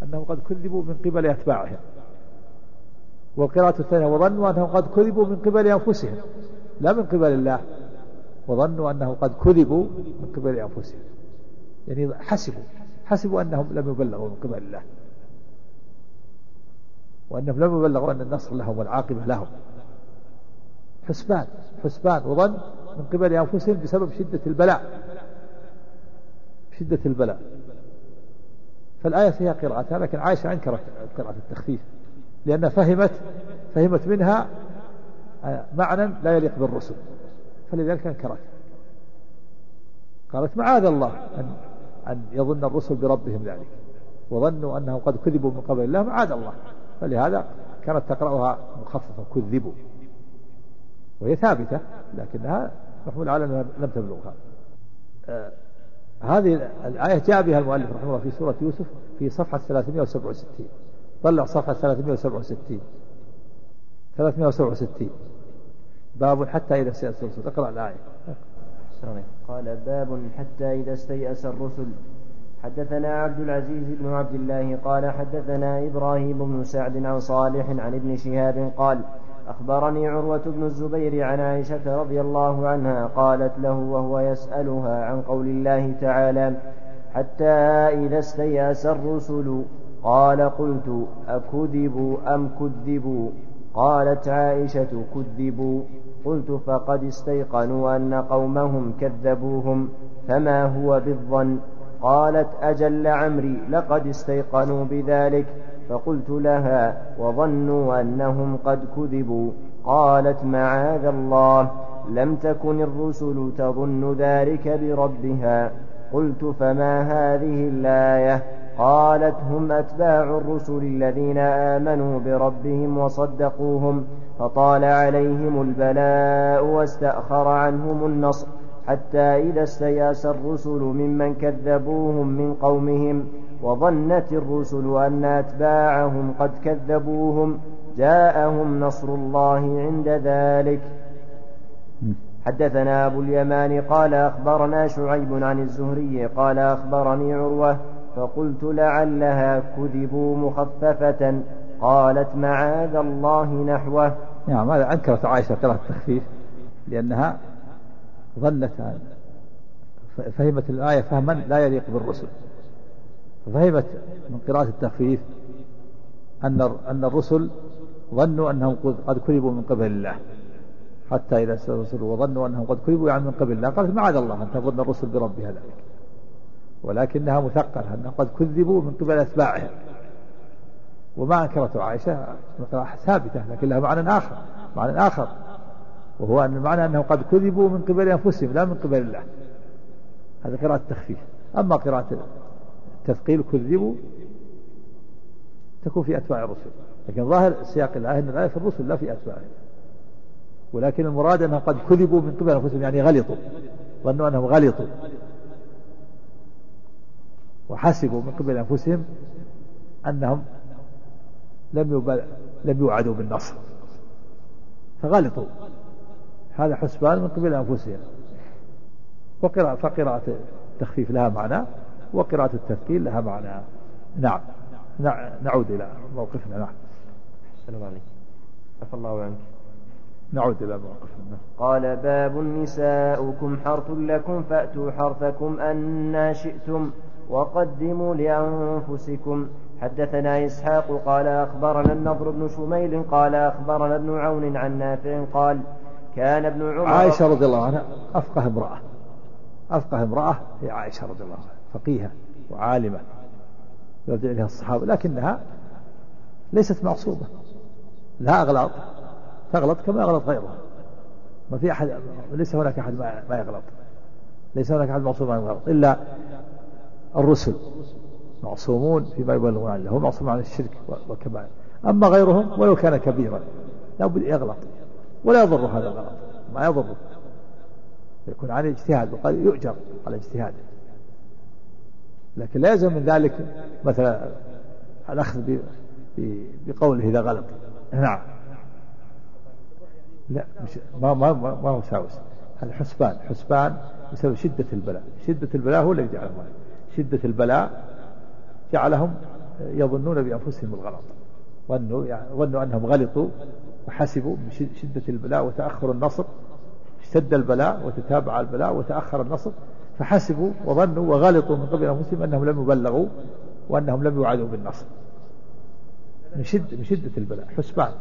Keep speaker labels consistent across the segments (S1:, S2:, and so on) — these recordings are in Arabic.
S1: أنهم قد كذبوا من قبل أتباعهم. والقراءة الثانية وظنوا أنهم قد كذبوا من قبل أنفسهم لا من قبل الله، وظنوا أنهم قد كذبوا من قبل أنفسهم، يعني حسبوا أنهم لم يبلغوا من قبل الله، وأنهم لم يبلغوا أن النصر لهم والعاقبة لهم. حسبان وظن من قبل أنفسهم بسبب شدة البلاء. فالآية فيها قراءتها، لكن عائشة أنكرت قراءة التخفيف لأنها فهمت منها معنى لا يليق بالرسل، فلذلك أنكرت. قالت معاذ الله أن يظن الرسل بربهم ذلك، وظنوا أنهم قد كذبوا من قبل الله، معاذ الله. فلهذا كانت تقرأها مخففة كذبوا، وهي ثابتة لكنها محمول على أنها لم تبلغها. هذه الآية جاء بها المؤلف رحمه الله في سورة يوسف في صفحة 367. طلع صفحة 367 باب حتى إذا استيأس الرسل. اقرأ الآية.
S2: قال باب حتى إذا استيأس الرسل. حدثنا عبد العزيز بن عبد الله قال حدثنا إبراهيم بن سعد عن صالح عن ابن شهاب قال أخبرني عروة بن الزبير عن عائشة رضي الله عنها قالت له وهو يسألها عن قول الله تعالى حتى إذا استيأس الرسل قال قلت أكذبوا أم كذبوا؟ قالت عائشة كذبوا. قلت فقد استيقنوا أن قومهم كذبوهم فما هو بالظن؟ قالت أجل عمري لقد استيقنوا بذلك. فقلت لها وظنوا أنهم قد كذبوا. قالت معاذ الله لم تكن الرسل تظن ذلك بربها. قلت فما هذه الآية؟ قالت هم أتباع الرسل الذين آمنوا بربهم وصدقوهم فطال عليهم البلاء واستأخر عنهم النصر حتى إذا استيأس الرسل ممن كذبوهم من قومهم وظنت الرسل أن أتباعهم قد كذبوهم جاءهم نصر الله عند ذلك. حدثنا أبو اليمان قال أخبرنا شعيب عن الزهري قال أخبرني عروة فقلت لعلها كذبوا مخففة. قالت معاذ الله نحوه.
S1: نعم هذا أنكرت عائشة قراءة التخفيف لأنها ظنت فهمت الآية فهما لا يليق بالرسل، فهمت من قراءة التخفيف أن الرسل ظنوا أنهم قد كذبوا من قبل الله حتى إذا استيأس الرسل وظنوا أنهم قد كذبوا يعني من قبل الله. قالت معاذ الله أن تظن الرسل بربها ذلك، ولكنها مثقلة أنهم قد كذبوا من قبل أتباعهم. وما أنكرته عائشة ثابتة لكن لها معنى آخر وهو أن المعنى أنهم قد كذبوا من قبل أنفسهم لا من قبل الله. هذا قراءة التخفيف. أما قراءة التثقيل كذبوا تكون في أتباع الرسل، لكن ظاهر سياق الآية أن الآية في الرسل لا في أتباعهم، ولكن المراد أنهم قد كذبوا من قبل أنفسهم يعني غلطوا، ظنوا أنهم غلطوا وحسبوا من قبل أنفسهم أنهم لم يوعدوا بالنصر فغلطوا. هذا حسبان من قبل أنفسهم. فقراءة التخفيف لها معنى وقراءة التثقيل لها معنى. نعم نعود إلى موقفنا. نعم
S2: السلام عليكم عفى الله عنك.
S1: نعود إلى موقفنا.
S2: قال باب نساؤكم حرث لكم فأتوا حرثكم أنا شئتم وقدموا لأنفسكم. حدثنا إسحاق قال أخبرنا النضر بن شميل قال أخبرنا ابن عون عن نافع قال كان ابن عمر.
S1: عائشة رضي الله عنها أفقه امرأة هي عائشة رضي الله عنها، فقيهة وعالمة يرجع إليها الصحابة، لكنها ليست معصومة، لها أغلاط تغلط كما يغلط غيرها. ما في أحد، ليس هناك أحد ما يغلط، ليس هناك أحد معصوم ما يغلط إلا الرسل معصومون فيما يبلغون عنه، هم معصوم عن الشرك والكبائر. أما غيرهم ولو كان كبيرا لا بد يغلط ولا يضر هذا الغلط، ما يضره، يكون عليه اجتهاد وقد يؤجر على اجتهاده، لكن لا يلزم من ذلك مثلا الأخذ بقوله إذا غلط. نعم لا مش ما هو ساوس. هذا حسبان بسبب شدة البلاء هو الذي جعلهم، شدة البلاء جعلهم يظنون بأنفسهم الغلط، ظنوا أنهم غلطوا وحسبوا من شدة البلاء وتأخر النصر، اشتد البلاء وتتابع البلاء وتأخر النصر، فحسبوا وظنوا وغلطوا من قبل أنفسهم أنهم لم يبلغوا وأنهم لم يوعدوا بالنصر من شدة البلاء. حسبان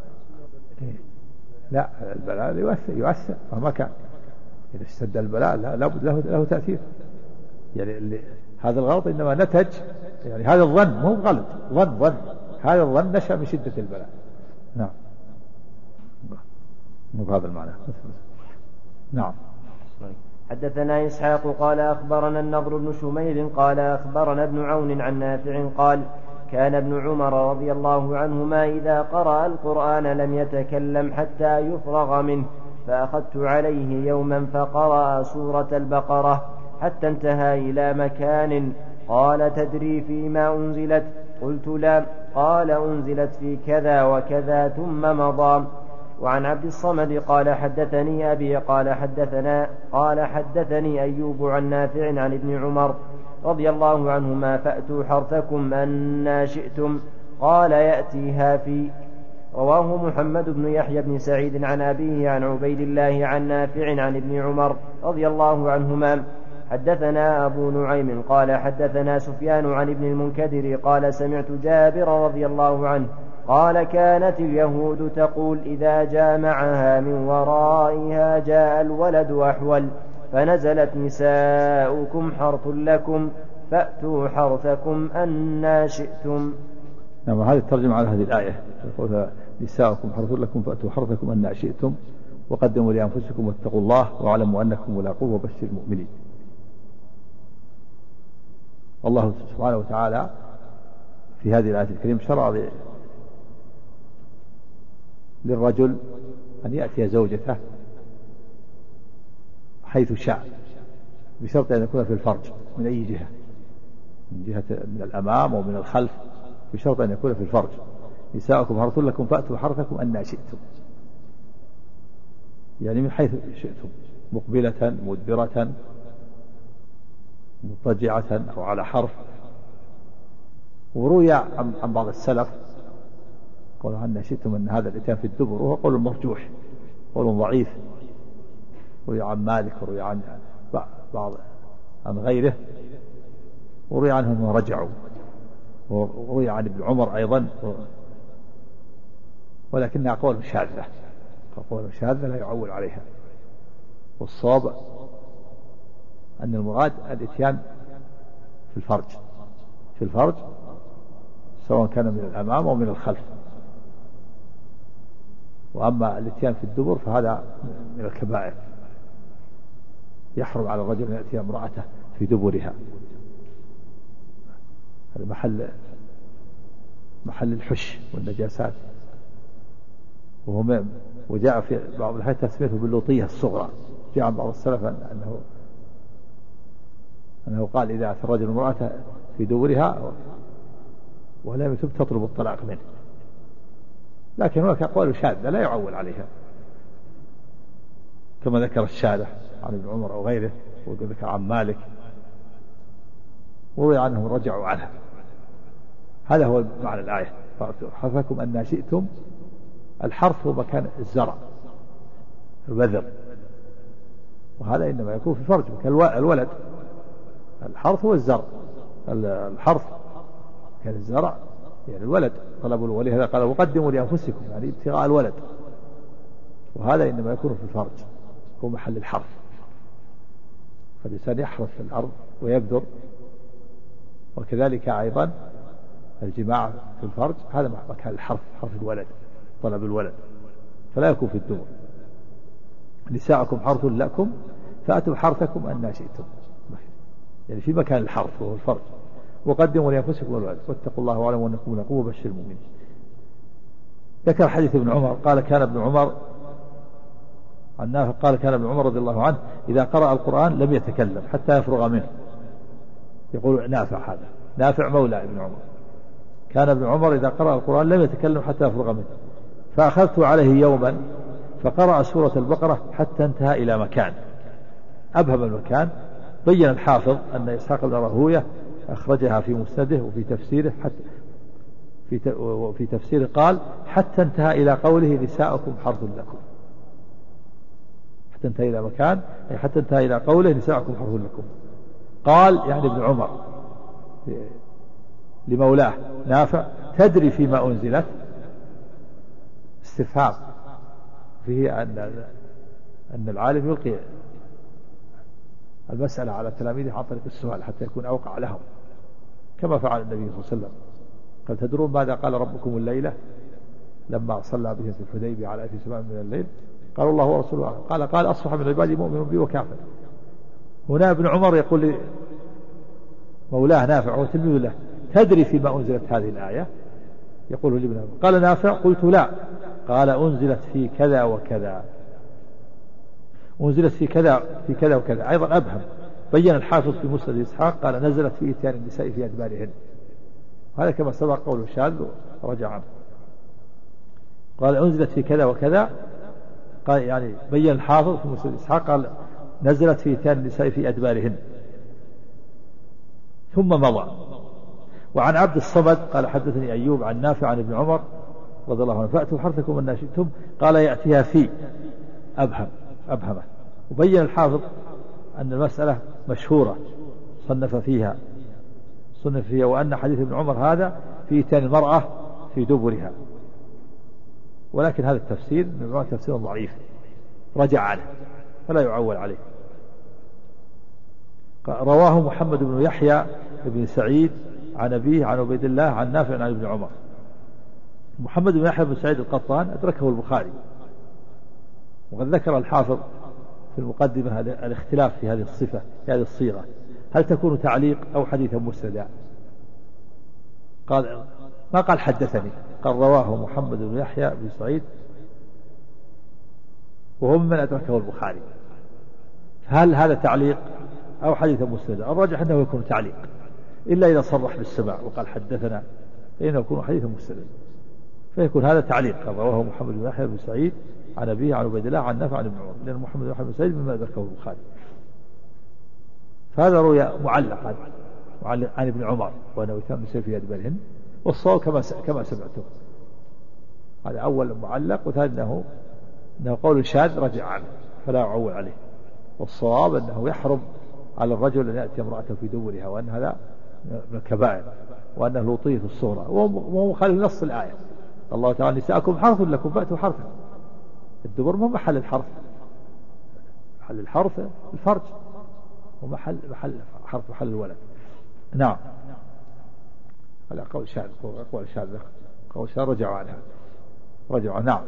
S1: لا، البلاء يؤثر مهما كان. إذا اشتد البلاء له تأثير. يعني هذا الغلط إنما نتج، يعني هذا الظن مو غلط، ظن هذا الظن نشأ من شدة البلاء. نعم، مو بهذا المعنى. نعم.
S2: حدثنا إسحاق قال أخبرنا النضر بن شميل قال أخبرنا ابن عون عن نافع قال كان ابن عمر رضي الله عنهما إذا قرأ القرآن لم يتكلم حتى يفرغ منه، فأخذت عليه يوما فقرأ سورة البقرة حتى انتهى إلى مكان قال تدري فيما أنزلت؟ قلت لا. قال أنزلت في كذا وكذا ثم مضى. وعن عبد الصمد قال حدثني أبي قال حدثني أيوب عن نافع عن ابن عمر رضي الله عنهما فأتوا حرثكم أنا شئتم قال يأتيها في. رواه محمد بن يحيى بن سعيد عن أبيه عن عبيد الله عن نافع عن ابن عمر رضي الله عنهما. حدثنا أبو نعيم قال حدثنا سفيان عن ابن المنكدر قال سمعت جابر رضي الله عنه قال كانت اليهود تقول إذا جامعها من ورائها جاء الولد أحول، فنزلت نساؤكم حرث لكم فأتوا حرثكم أنا شئتم.
S1: نعم، هذه الترجمة على هذه الآية، يقول نساؤكم حرث لكم فأتوا حرثكم أنا شئتم وقدموا لأنفسكم واتقوا الله واعلموا أنكم ملاقوه وبشر المؤمنين. الله سبحانه وتعالى في هذه الآية الكريمة شرع للرجل أن يأتي زوجته حيث شاء بشرط أن يكون في الفرج من أي جهة، من جهة من الأمام ومن الخلف، بشرط أن يكون في الفرج. نساؤكم حرث لكم فأتوا حرثكم أن شئتم، يعني من حيث شئتم، مقبلة مدبرة مضطجعة أو على حرف. وروي عن بعض السلف قالوا أن شئتم أن هذا الإتيان في الدبر، وهو قول مرجوح، قول ضعيف. روي عن مالك وروي عن بعض عن غيره، وروي عنهم أنهم رجعوا، وروي عن ابن عمر أيضا، ولكنها قول شاذة، قول شاذة لا يعول عليها. والصواب أن المراد الإتيان في الفرج سواء كان من الأمام أو من الخلف. وأما الإتيان في الدبر فهذا من الكبائر، يحرم على الرجل أن يأتي امرأته في دبرها، هذا محل الحش والنجاسات. وجاء في بعض الحديث تسميته باللوطية الصغرى. جاء عن بعض السلف أنه قال إذا أتى الرجل امرأته في دبرها ولم يتب تطلب الطلاق منه، لكن هناك أقوال شاذة لا يعول عليها، كما ذكر الشاذة عن ابن عمر أو غيره، وذكر عن مالك، وروي عنهم رجعوا عنها. هذا هو معنى الآية، حرثكم أن شئتم. الحرث هو مكان الزرع البذر، وهذا إنما يكون في الفرج مكان الولد. الحرث هو الزرع، الحرث كان الزرع يعني الولد طلبوا، ولهذا قال وقدموا لأنفسكم يعني ابتغاء الولد، وهذا إنما يكون في الفرج، هو محل الحرث. فالإنسان يحرث في الأرض ويبذر، وكذلك أيضا الجماع في الفرج هذا مكان الحرث، حرث الولد، طلب الولد، فلا يكون في الدبر. نساءكم حرث لكم فأتوا حرثكم أن شئتم، يعني في مكان الحرث وهو الفرج. وقدموا لأنفسكم الولد واتقوا الله واعلموا أنكم ملاقوه وبشر المؤمنين. ذكر حديث ابن عمر قال كان ابن عمر عن نافع قال كان ابن عمر رضي الله عنه إذا قرأ القرآن لم يتكلم حتى يفرغ منه. يقول نافع، هذا نافع مولى ابن عمر، كان ابن عمر إذا قرأ القرآن لم يتكلم حتى يفرغ منه، فأخذت عليه يوما فقرأ سورة البقرة حتى انتهى إلى مكان، أبهم المكان. بين الحافظ أن إسحاق بن راهوية أخرجها في مسنده وفي تفسيره حتى وفي تفسيره قال حتى انتهى إلى قوله نساؤكم حرث لكم، حتى انتهى إلى مكان حتى انتهى إلى قوله نساؤكم حرث لكم. قال يعني ابن عمر لمولاه نافع تدري فيما أنزلت؟ استفهام فيه أن العالم يلقي المسألة على تلاميذه عن طريق السؤال حتى يكون أوقع لهم، كما فعل النبي صلى الله عليه وسلم. قال تدرون ماذا قال ربكم الليلة لما صلى بهم في الحديبية على أثر سماء من الليل؟ قال الله ورسوله أعلم. قال أصبح من عبادي مؤمن بي وكافر. هنا ابن عمر يقول مولاه نافع وتلميذ له تدري فيما أنزلت هذه الآية؟ يقول لابن عمر. قال نافع قلت لا. قال أنزلت في كذا وكذا، أنزلت في كذا وكذا. أيضا أبهم بين الحافظ في مسند إسحاق قال نزلت في إتيان النساء في أدبارهن، هذا كما سبق قوله شاذ ورجع عنه. قال أنزلت في كذا وكذا، قال يعني بين الحافظ في مسند إسحاق قال نزلت في إتيان النساء في أدبارهن ثم مضى. وعن عبد الصمد قال حدثني أيوب عن نافع عن ابن عمر رضي الله عنه فأتوا حرثكم أن شئتم، قال يأتيها في أبهمه. وبين الحافظ أن المسألة مشهورة صنف فيها وأن حديث ابن عمر هذا في إتيان المرأة في دبرها، ولكن هذا التفسير تفسير ضعيف رجع عنه فلا يعول عليه. رواه محمد بن يحيى بن سعيد عن أبيه عن عبيد الله عن نافع عن ابن عمر. محمد بن يحيى بن سعيد القطان أدركه البخاري، وقد ذكر الحافظ في المقدمة الاختلاف في هذه الصفة في هذه الصيغة، هل تكون تعليق أو حديثا مسندا؟ قال ما قال حدثني، قال رواه محمد بن يحيى بن سعيد وهو ممن أدركه البخاري. هل هذا تعليق أو حديثا مسندا؟ الراجح أنه يكون تعليق إلا إذا صرح بالسماع وقال حدثنا فإنه يكون حديثا مسندا، فيكون هذا تعليق. قال رواه محمد بن يحيى بن سعيد عن أبيه عن عبيد الله عن نافع عن ابن عمر، لأن محمد بن يحيى بن سعيد مما أدركه البخاري. فهذا روي معلقا عن ابن عمر وأنه يتم النساء في أدبارهن، والصواب كما سمعتم، هذا أول معلق، وثاني أنه قول شاذ رجع عنه فلا يعول عليه. والصواب أنه يحرم على الرجل أن يأتي امرأته في دبرها، وأن هذا من الكبائر، وأنه لطيف الصورة، وهو مخالف نص الآية. الله تعالى نساءكم حرث لكم فأتوا حرثا. الدبر ما محل الحرث، محل الحرث الفرج، ومحل حرث محل الولد. نعم هذا قول شاذ، قول شاذ رجعوا عنها نعم.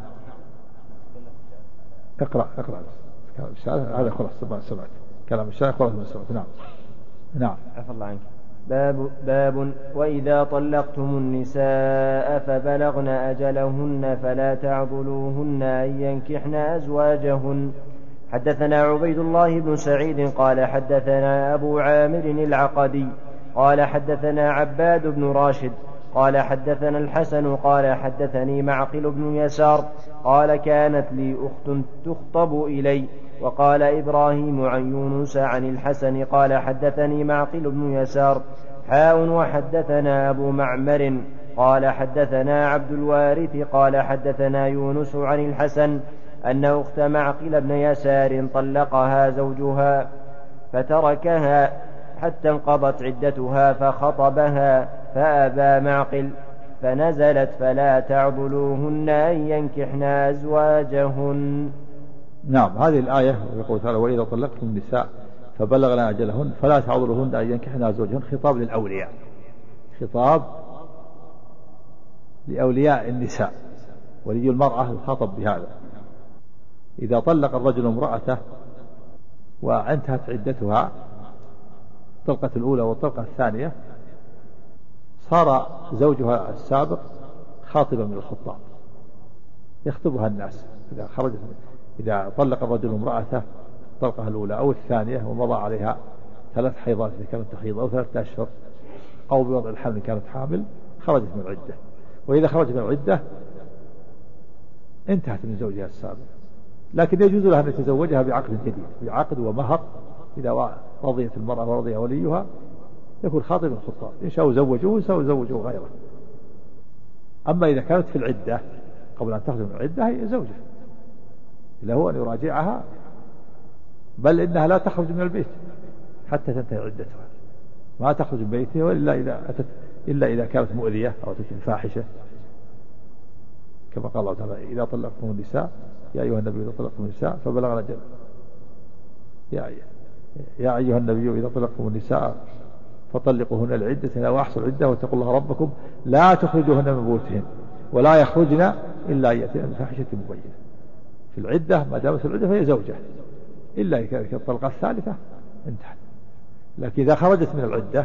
S1: اقرأ كلام الشاذ هذا خلاص سمعت كلام الشاذ خلاص ما سمعت. نعم
S2: عفى الله عنك. باب وإذا طلقتم النساء فبلغن أجلهن فلا تعضلوهن أن ينكحن أزواجهن. حدثنا عبيد الله بن سعيد قال حدثنا أبو عامر العقدي قال حدثنا عباد بن راشد قال حدثنا الحسن قال حدثني معقل بن يسار قال كانت لي أخت تخطب إلي. وقال إبراهيم عن يونس عن الحسن قال حدثني معقل بن يسار وحدثنا أبو معمر قال حدثنا عبد الوارث قال حدثنا يونس عن الحسن أن أخت معقل بن يسار طلقها زوجها فتركها حتى انقضت عدتها فخطبها فأبى معقل فنزلت فلا تعضلوهن أن ينكحن أزواجهن.
S1: نعم هذه الآية يقول تعالى وإذا طلقتم النساء فبلغن أجلهن فلا تعضلوهن أن ينكحن أزواجهن، خطاب للأولياء، خطاب لأولياء النساء، ولي المرأة يخاطب بهذا. إذا طلق الرجل امرأته وانتهت عدتها الطلقة الأولى والطلقة الثانية، صار زوجها السابق خاطبا من الخطاب يخطبها الناس. إذا طلق الرجل امرأته الطلقة الأولى أو الثانية ومضى عليها 3 حيضات إذا كانت تحيض أو 3 أشهر أو بوضع الحمل كانت حامل، خرجت من العدة. وإذا خرجت من العدة انتهت من زوجها السابق، لكن يجوز لها أن يتزوجها بعقد جديد، بعقد ومهر إذا رضيت المرأة ورضي وليها يكون خاطب الخطاب، إن شاءوا زوجوه إن شاءوا زوجوه غيره. أما إذا كانت في العدة قبل أن تخرج من العدة هي زوجة، إلا هو أن يراجعها، بل إنها لا تخرج من البيت حتى تنتهي عدتها، ما تخرج من بيتها إلا إذا كانت مؤذية أو تتم فاحشة، كما قال الله تعالى إذا طلقتم النساء يا أيها النبي إذا طلقتم النساء فبلغن أجلهن، يا أيها النبي إذا طلقتم النساء فطلقوهن لعدتهن وأحصوا العدة واتقوا الله ربكم لا تخرجوهن من بيوتهن ولا يخرجن إلا أن يأتين بفاحشة مبينة. في العدة ما دامت العدة فهي زوجة، إلا إذا كانت الطلقة الثالثة انتهت. لكن إذا خرجت من العدة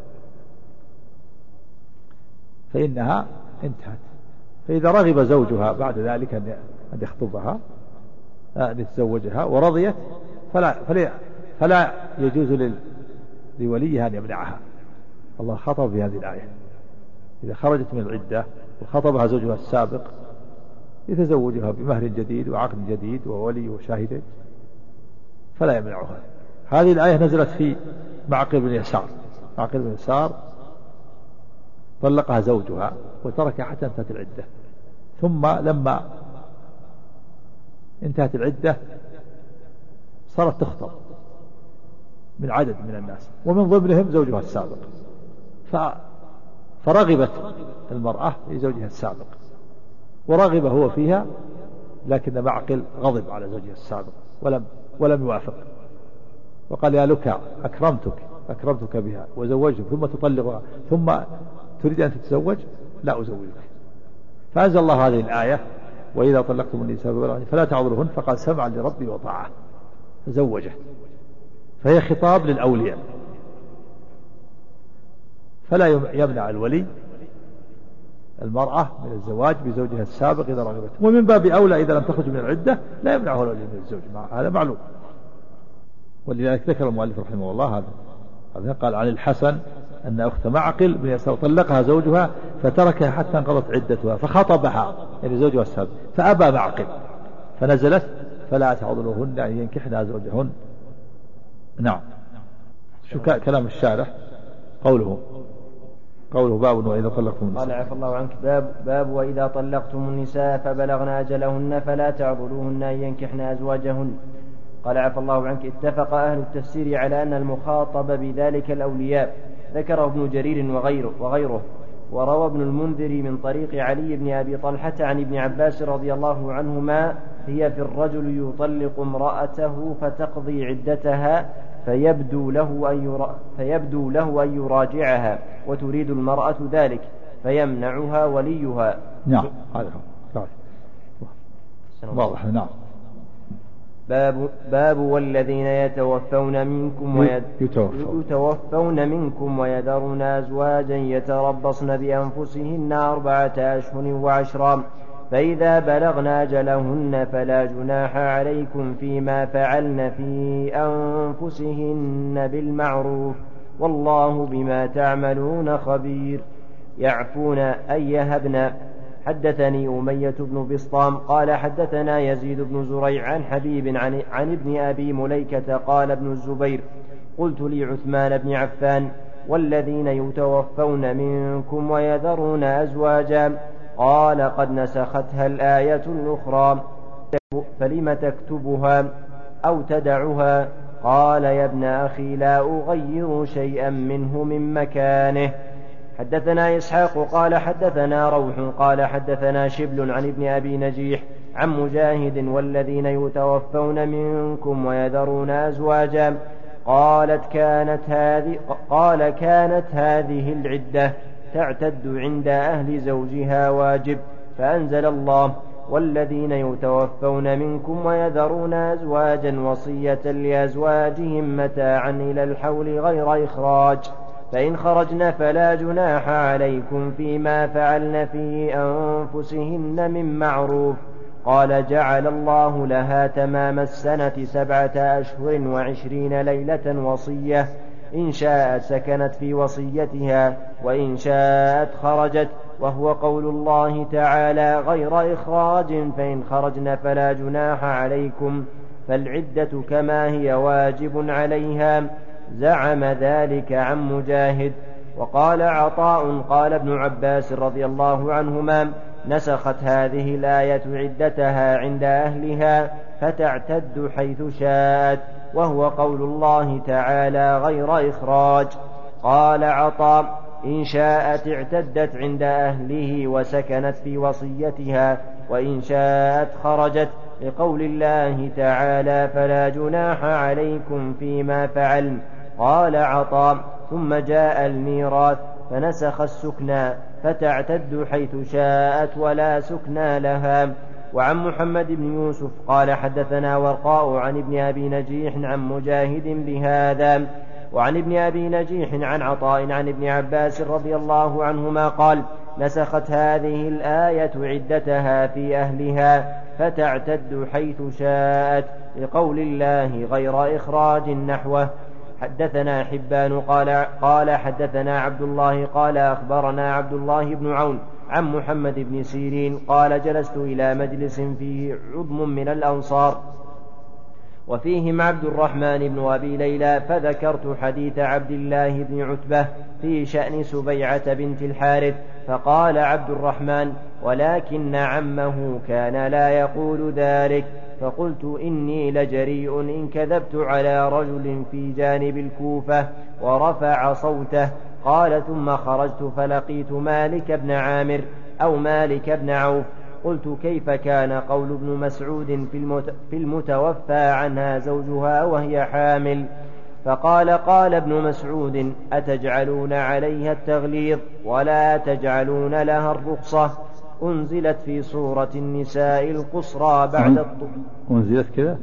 S1: فإنها انتهت. فإذا رغب زوجها بعد ذلك أن يخطبها أن يتزوجها ورضيت فلا يجوز لوليها أن يمنعها. الله خطب في هذه الآية إذا خرجت من العدة وخطبها زوجها السابق يتزوجها بمهر جديد وعقد جديد وولي وشاهدين فلا يمنعها. هذه الآية نزلت في معقل بن يسار. معقل بن يسار طلقها زوجها وتركها حتى انتهت العدة، ثم لما انتهت العدة صارت تخطب من عدد من الناس ومن ضمنهم زوجها السابق، فرغبت المرأة لزوجها السابق ورغب هو فيها، لكن معقل غضب على زوجها السابق ولم يوافق، وقال يا لك أكرمتك بها وزوجتك ثم تطلقها ثم تريد أن تتزوج، لا أزوجك. فأنزل الله هذه الآية وإذا طلقتم النساء فلا تعضلوهن فقال سمعا لربي وطاعة، فزوجه. فهي خطاب للأولياء، فلا يمنع الولي المرأة من الزواج بزوجها السابق إذا رغبت، ومن باب أولى إذا لم تخرج من العدة لا يمنعه الولي من الزوج، هذا معلوم. ولذلك ذكر المؤلف رحمه الله هذا قال عن الحسن أن أخت معقل بن يسار طلقها زوجها فتركها حتى انقضت عدتها فخطبها يعني زوجها السابق فأبى معقل فنزلت فلا تعضلوهن أن ينكحن أزواجهن. نعم. شو كلام الشارح؟ قوله باب وإذا طلقتم النساء.
S2: قال عفى الله عنك باب وإذا طلقتم النساء فبلغن أجلهن فلا تعضلوهن أن ينكحن أزواجهن. قال عفى الله عنك اتفق أهل التفسير على أن المخاطب بذلك الأولياء، ذكره ابن جرير وغيره، وروى ابن المنذر من طريق علي بن أبي طلحة عن ابن عباس رضي الله عنهما هي في الرجل يطلق امرأته فتقضي عدتها فيبدو له أن يراجعها وتريد المرأة ذلك فيمنعها وليها.
S1: نعم هذا واضح. نعم.
S2: باب والذين يتوفون منكم ويذرون أزواجا يتربصن بأنفسهن 4 أشهر وعشرا فإذا بلغن أجلهن فلا جناح عليكم فيما فعلن في أنفسهن بالمعروف والله بما تعملون خبير. يعفون أن يهبن. حدثني أمية بن بسطام قال حدثنا يزيد بن زريع عن حبيب عن ابن أبي مليكة قال ابن الزبير قلت لعثمان بن عفان والذين يتوفون منكم ويذرون أزواجا قال قد نسختها الآية الأخرى فلم تكتبها أو تدعها قال يا ابن أخي لا أغير شيئا منه من مكانه. حدثنا إسحاق قال حدثنا روح قال حدثنا شبل عن ابن أبي نجيح عن مجاهد والذين يتوفون منكم ويذرون أزواجا قال كانت هذه العدة تعتد عند أهل زوجها واجب فأنزل الله والذين يتوفون منكم ويذرون أزواجا وصية لأزواجهم متاعا إلى الحول غير إخراج فإن خرجن فلا جناح عليكم فيما فعلن في أنفسهن من معروف. قال جعل الله لها تمام السنة 7 أشهر و20 ليلة وصية إن شاءت سكنت في وصيتها وإن شاءت خرجت وهو قول الله تعالى غير إخراج فإن خرجن فلا جناح عليكم فالعدة كما هي واجب عليها زعم ذلك عن مجاهد. وقال عطاء قال ابن عباس رضي الله عنهما نسخت هذه الآية عدتها عند أهلها فتعتد حيث شاءت، وهو قول الله تعالى غير إخراج. قال عطاء إن شاءت اعتدت عند أهله وسكنت في وصيتها، وإن شاءت خرجت، لقول الله تعالى فلا جناح عليكم فيما فعلن. قال عطاء ثم جاء الميراث فنسخ السكنى فتعتد حيث شاءت ولا سكنى لها. وعن محمد بن يوسف قال حدثنا ورقاء عن ابن أبي نجيح عن مجاهد بهذا. وعن ابن أبي نجيح عن عطاء عن ابن عباس رضي الله عنهما قال نسخت هذه الآية عدتها في أهلها فتعتد حيث شاءت، لقول الله غير إخراج نحوه. حدثنا حبان قال حدثنا عبد الله قال أخبرنا عبد الله بن عون عن محمد بن سيرين قال جلست إلى مجلس فيه عظم من الأنصار وفيهم عبد الرحمن بن أبي ليلى، فذكرت حديث عبد الله بن عتبة في شأن سبيعة بنت الحارث، فقال عبد الرحمن ولكن عمه كان لا يقول ذلك، فقلت إني لجريء إن كذبت على رجل في جانب الكوفة، ورفع صوته. قال ثم خرجت فلقيت مالك بن عامر أو مالك بن عوف، قلت كيف كان قول ابن مسعود في المتوفى عنها زوجها وهي حامل؟ فقال قال ابن مسعود أتجعلون عليها التغليظ ولا تجعلون لها الرخصة؟ أنزلت في سورة النساء القصرى بعد الطول.
S1: أنزلت كذا؟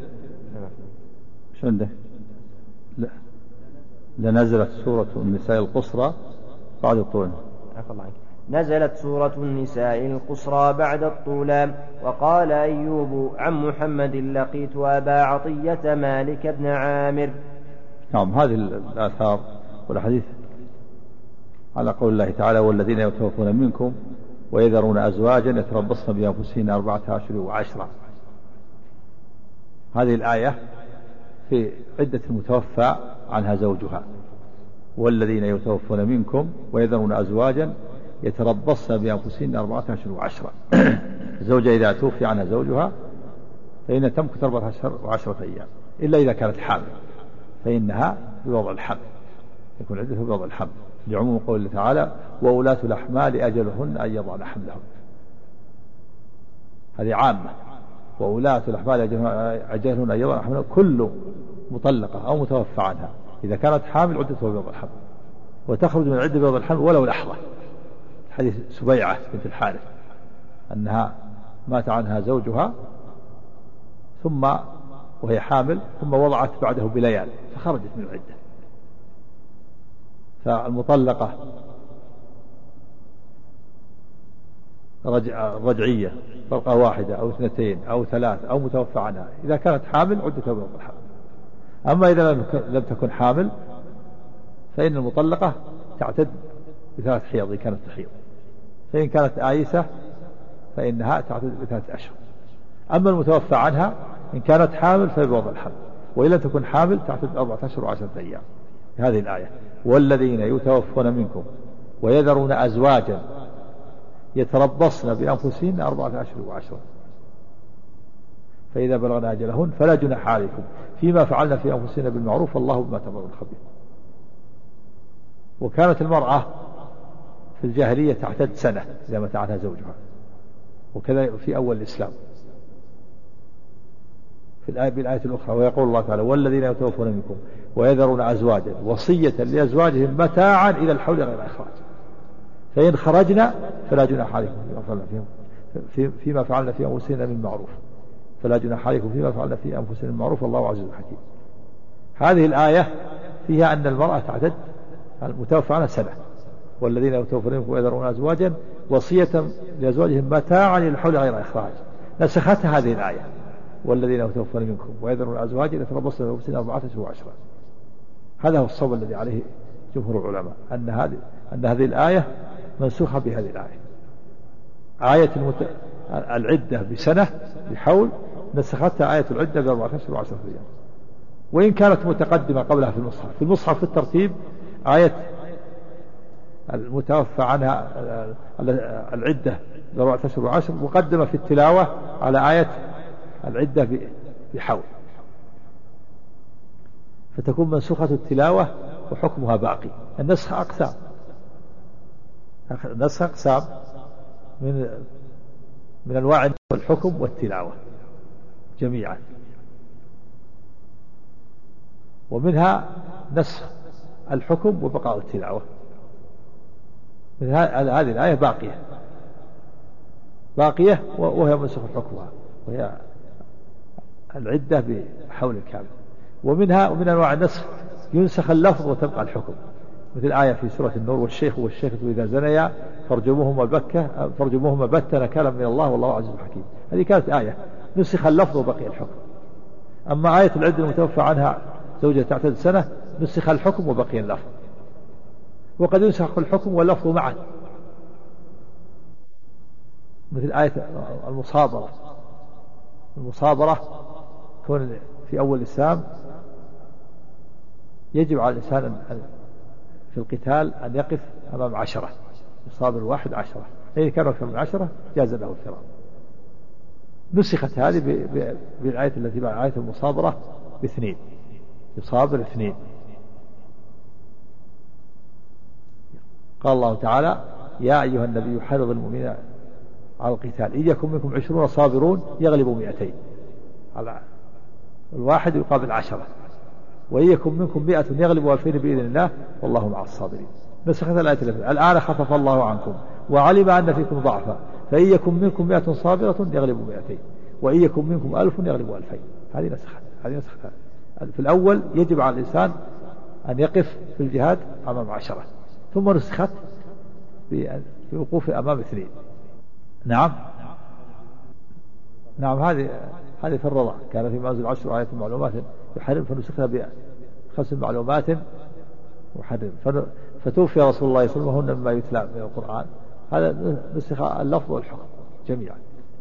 S1: شو عندك؟ لا لنزلت سورة النساء القصرى بعد الطول.
S2: نزلت سورة النساء القصرى بعد الطولان. وقال أيوب عن محمد لقيت أبا عطية مالك بن عامر.
S1: نعم، هذه الآثار والحديث على قول الله تعالى والذين يتوفون منكم ويذرون أزواجا يتربصن بأنفسهن 4 أشهر و10. هذه الآية في عدة المتوفى عنها زوجها، والذين يتوفون منكم ويذرون أزواجا يتربصن بأنفسهن 4 أشهر و10. الزوجة إذا توفي عنها زوجها فإن تمكث 4 أشهر و10 أيام، إلا إذا كانت حامل فإنها بوضع الحمل، يكون عدتها بوضع الحمل، لعموم قوله تعالى وأولاة الأحمال أجلهن أن يضعن حملهن. هذه عامة، وأولاة الأحمال أجلهن أن يضعن حملهن. كل مطلقة أو متوفى عنها إذا كانت حامل عدتها بوضع الحمل، وتخرج من العدة بوضع الحمل ولو لحظة. حديث سبيعة بنت الحارث أنها مات عنها زوجها ثم وهي حامل ثم وضعت بعده بليال فخرجت من العدة. فالمطلقة رجعية طلقة 1 أو 2 أو 3 أو متوفى عنها إذا كانت حامل عدتها بوضع الحمل. أما إذا لم تكن حامل فإن المطلقة تعتد ب3 حيض إن كانت تحيض، فإن كانت آيسة فإنها تعتد ب3 أشهر. أما المتوفى عنها إن كانت حامل فبوضع الحمل، وإن لم تكن حامل تعتد 4 أشهر و10 أيام. هذه الآية والذين يتوفون منكم ويذرون أزواجا يتربصن بأنفسهن 4 أشهر و10، فإذا بلغن أجلهن فلا جناح عليكم فيما فعلن في أنفسهن بالمعروف والله بما تعملون خبير. وكانت المرأة في الجاهلية تعتد 1 سنة إذا مات عنها زوجها، وكذا في أول الإسلام في بالآية الأخرى. ويقول الله تعالى والذين يتوفون منكم ويذرون أزواجا وصية لأزواجهم متاعا إلى الحول غير إخراج، فإن خرجنا فلا جناح عليكم فيما فعلنا في أنفسنا بالمعروف، فلا جناح عليكم فيما فعلنا في أنفسنا بالمعروف والله عزيز حكيم. هذه الآية فيها أن المرأة تعتد المتوفى عنها 1 سنة، والذين يتوفون منكم ويذرون أزواجا وصية لأزواجهم متاعا إلى الحول غير إخراج. نسختها هذه الآية والذين يتوفون منكم ويذرون أزواجا يتربصن بأنفسهن 4 أشهر و10. هذا هو الصواب الذي عليه جمهور العلماء، أن هذه الآية منسوخة بهذه الآية. آية العدة ب1 سنة بحول نسختها آية العدة ب4 أشهر و10 أيام. وإن كانت متقدمة قبلها في المصحف في الترتيب آية المتوفى عنها العدة ب4 أشهر و10 مقدمة في التلاوة على آية العدة بحول، فتكون منسوخة التلاوة وحكمها باقي. النسخ أقسام من أنواع الحكم والتلاوة جميعا، ومنها نسخ الحكم وبقاء التلاوة. من هذه الآية باقية وهي منسوخ حكمها وهي العدة بحول كامل. ومن أنواع النسخ ينسخ اللفظ وتبقى الحكم، مثل آية في سورة النور: والشيخ والشيخة إذا زنيا فارجموهما بتة نكالا من الله والله عزيز حكيم. هذه كانت آية نسخ اللفظ وبقي الحكم. أما آية العدة المتوفى عنها زوجة تعتد سنة نسخ الحكم وبقي اللفظ. وقد ينسخ الحكم واللفظ معا، مثل آية المصابرة كون في أول الإسلام يجب على الإنسان في القتال أن يقف أمام 10، يصابر الواحد 10، فإن كانوا أكثر من 10 جاز له الفرار. نسخت هذه بالآية التي بعد آية المصابرة ب2، يصابر 2. قال الله تعالى: يا أيها النبي حرض المؤمنين على القتال إن يكن منكم 20 صابرون يغلبوا 200، على الواحد يقابل 10، وإن يكن منكم 100 يغلبوا 2000 بإذن الله والله مع الصابرين. نسخت الآية الآن خفف الله عنكم وعلم أن فيكم ضعفا فإن يكن منكم 100 صابرة يغلبوا 200 وإن يكن منكم 1000 يغلبوا 2000. هذه نسختها. في الأول يجب على الإنسان أن يقف في الجهاد أمام 10، ثم نسخت في وقوف أمام 2. نعم هذه في الرضا كان في منزل 10 آيات معلومات يحرم، فنسخها ب5 معلومات محرم، فتوفي رسول الله صلى الله عليه وسلم مما يتلى من القرآن. هذا نسخ اللفظ والحكم جميعا.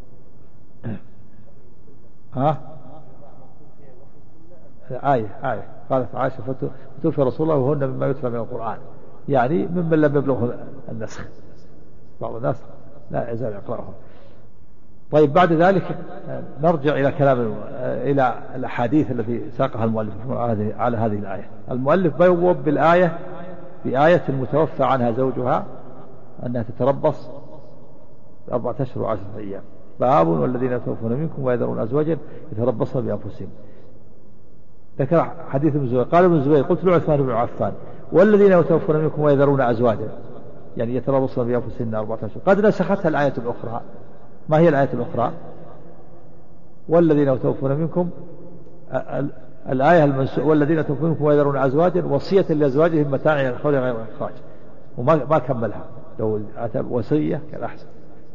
S1: آية قالت عائشة: فتوفي رسول الله وهن مما يتلى من القرآن، يعني ممن لم يبلغه النسخ. بعض الناس لا يزال يقرأهم. طيب، بعد ذلك نرجع إلى الأحاديث التي ساقها المؤلف على هذه الآية. المؤلف بيوب بآية المتوفى عنها زوجها أنها تتربص 4 أشهر و10 أيام. باب: والذين يتوفون منكم ويذرون أزواجا يتربصن بأنفسهم. ذكر حديث ابن الزبير قال ابن الزبير: قلت لعثمان بن عفان: والذين يتوفون منكم ويذرون أزواجا يعني يتربصن بأنفسهن 4 أشهر. قد نسختها الآية الأخرى. ما هي الآية الأخرى؟ والذين يتوفون منكم، الآية والذين يتوفون منكم ويذرون أزواجا وصية لأزواجهم متاعا إلى الحول غير إخراج، وما كملها. لو أتى وصية كان أحسن.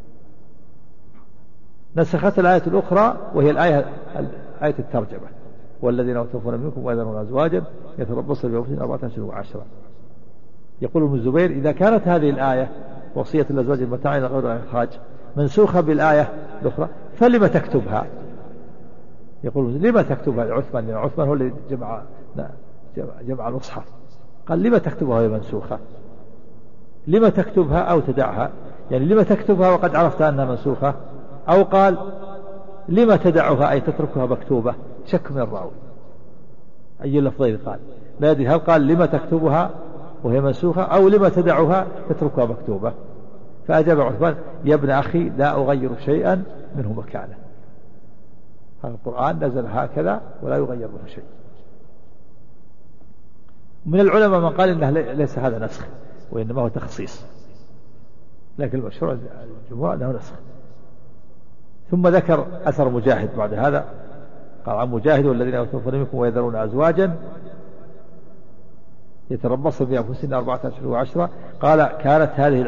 S1: نسخت الآية الأخرى وهي آية الترجمة: والذين يتوفون منكم ويذرون أزواجا يتربصن بأنفسهن 4 أشهر و10. يقول ابن الزبير: إذا كانت هذه الآية وصية لأزواج متاعا إلى غير إخراج منسوخة بالآية الأخرى فلما تكتبها؟ يقول: لما تكتبها لعثمان؟ لأن عثمان هو الذي جمع المصحف. قال: لما تكتبها وهي منسوخة؟ لما تكتبها أو تدعها؟ يعني لما تكتبها وقد عرفت أنها منسوخة؟ أو قال: لما تدعها أي تتركها مكتوبة؟ شك من الراوي أي اللفظين قال، لا يدري هل قال لما تكتبها وهي منسوخة أو لما تدعها تتركها مكتوبة. فأجاب عثمان: يا ابن أخي لا أغير شيئا منه مكانه، هذا القرآن نزل هكذا ولا يغير منه شيء. من العلماء من قال إنه ليس هذا نسخ وإنما هو تخصيص، لكن المشهور الجمهور أنه نسخ. ثم ذكر أثر مجاهد بعد هذا، قال عن مجاهد: والذين يتوفون منكم ويذرون أزواجا يتربصن بأنفسهن 4 أشهر و10. قال: كانت هذه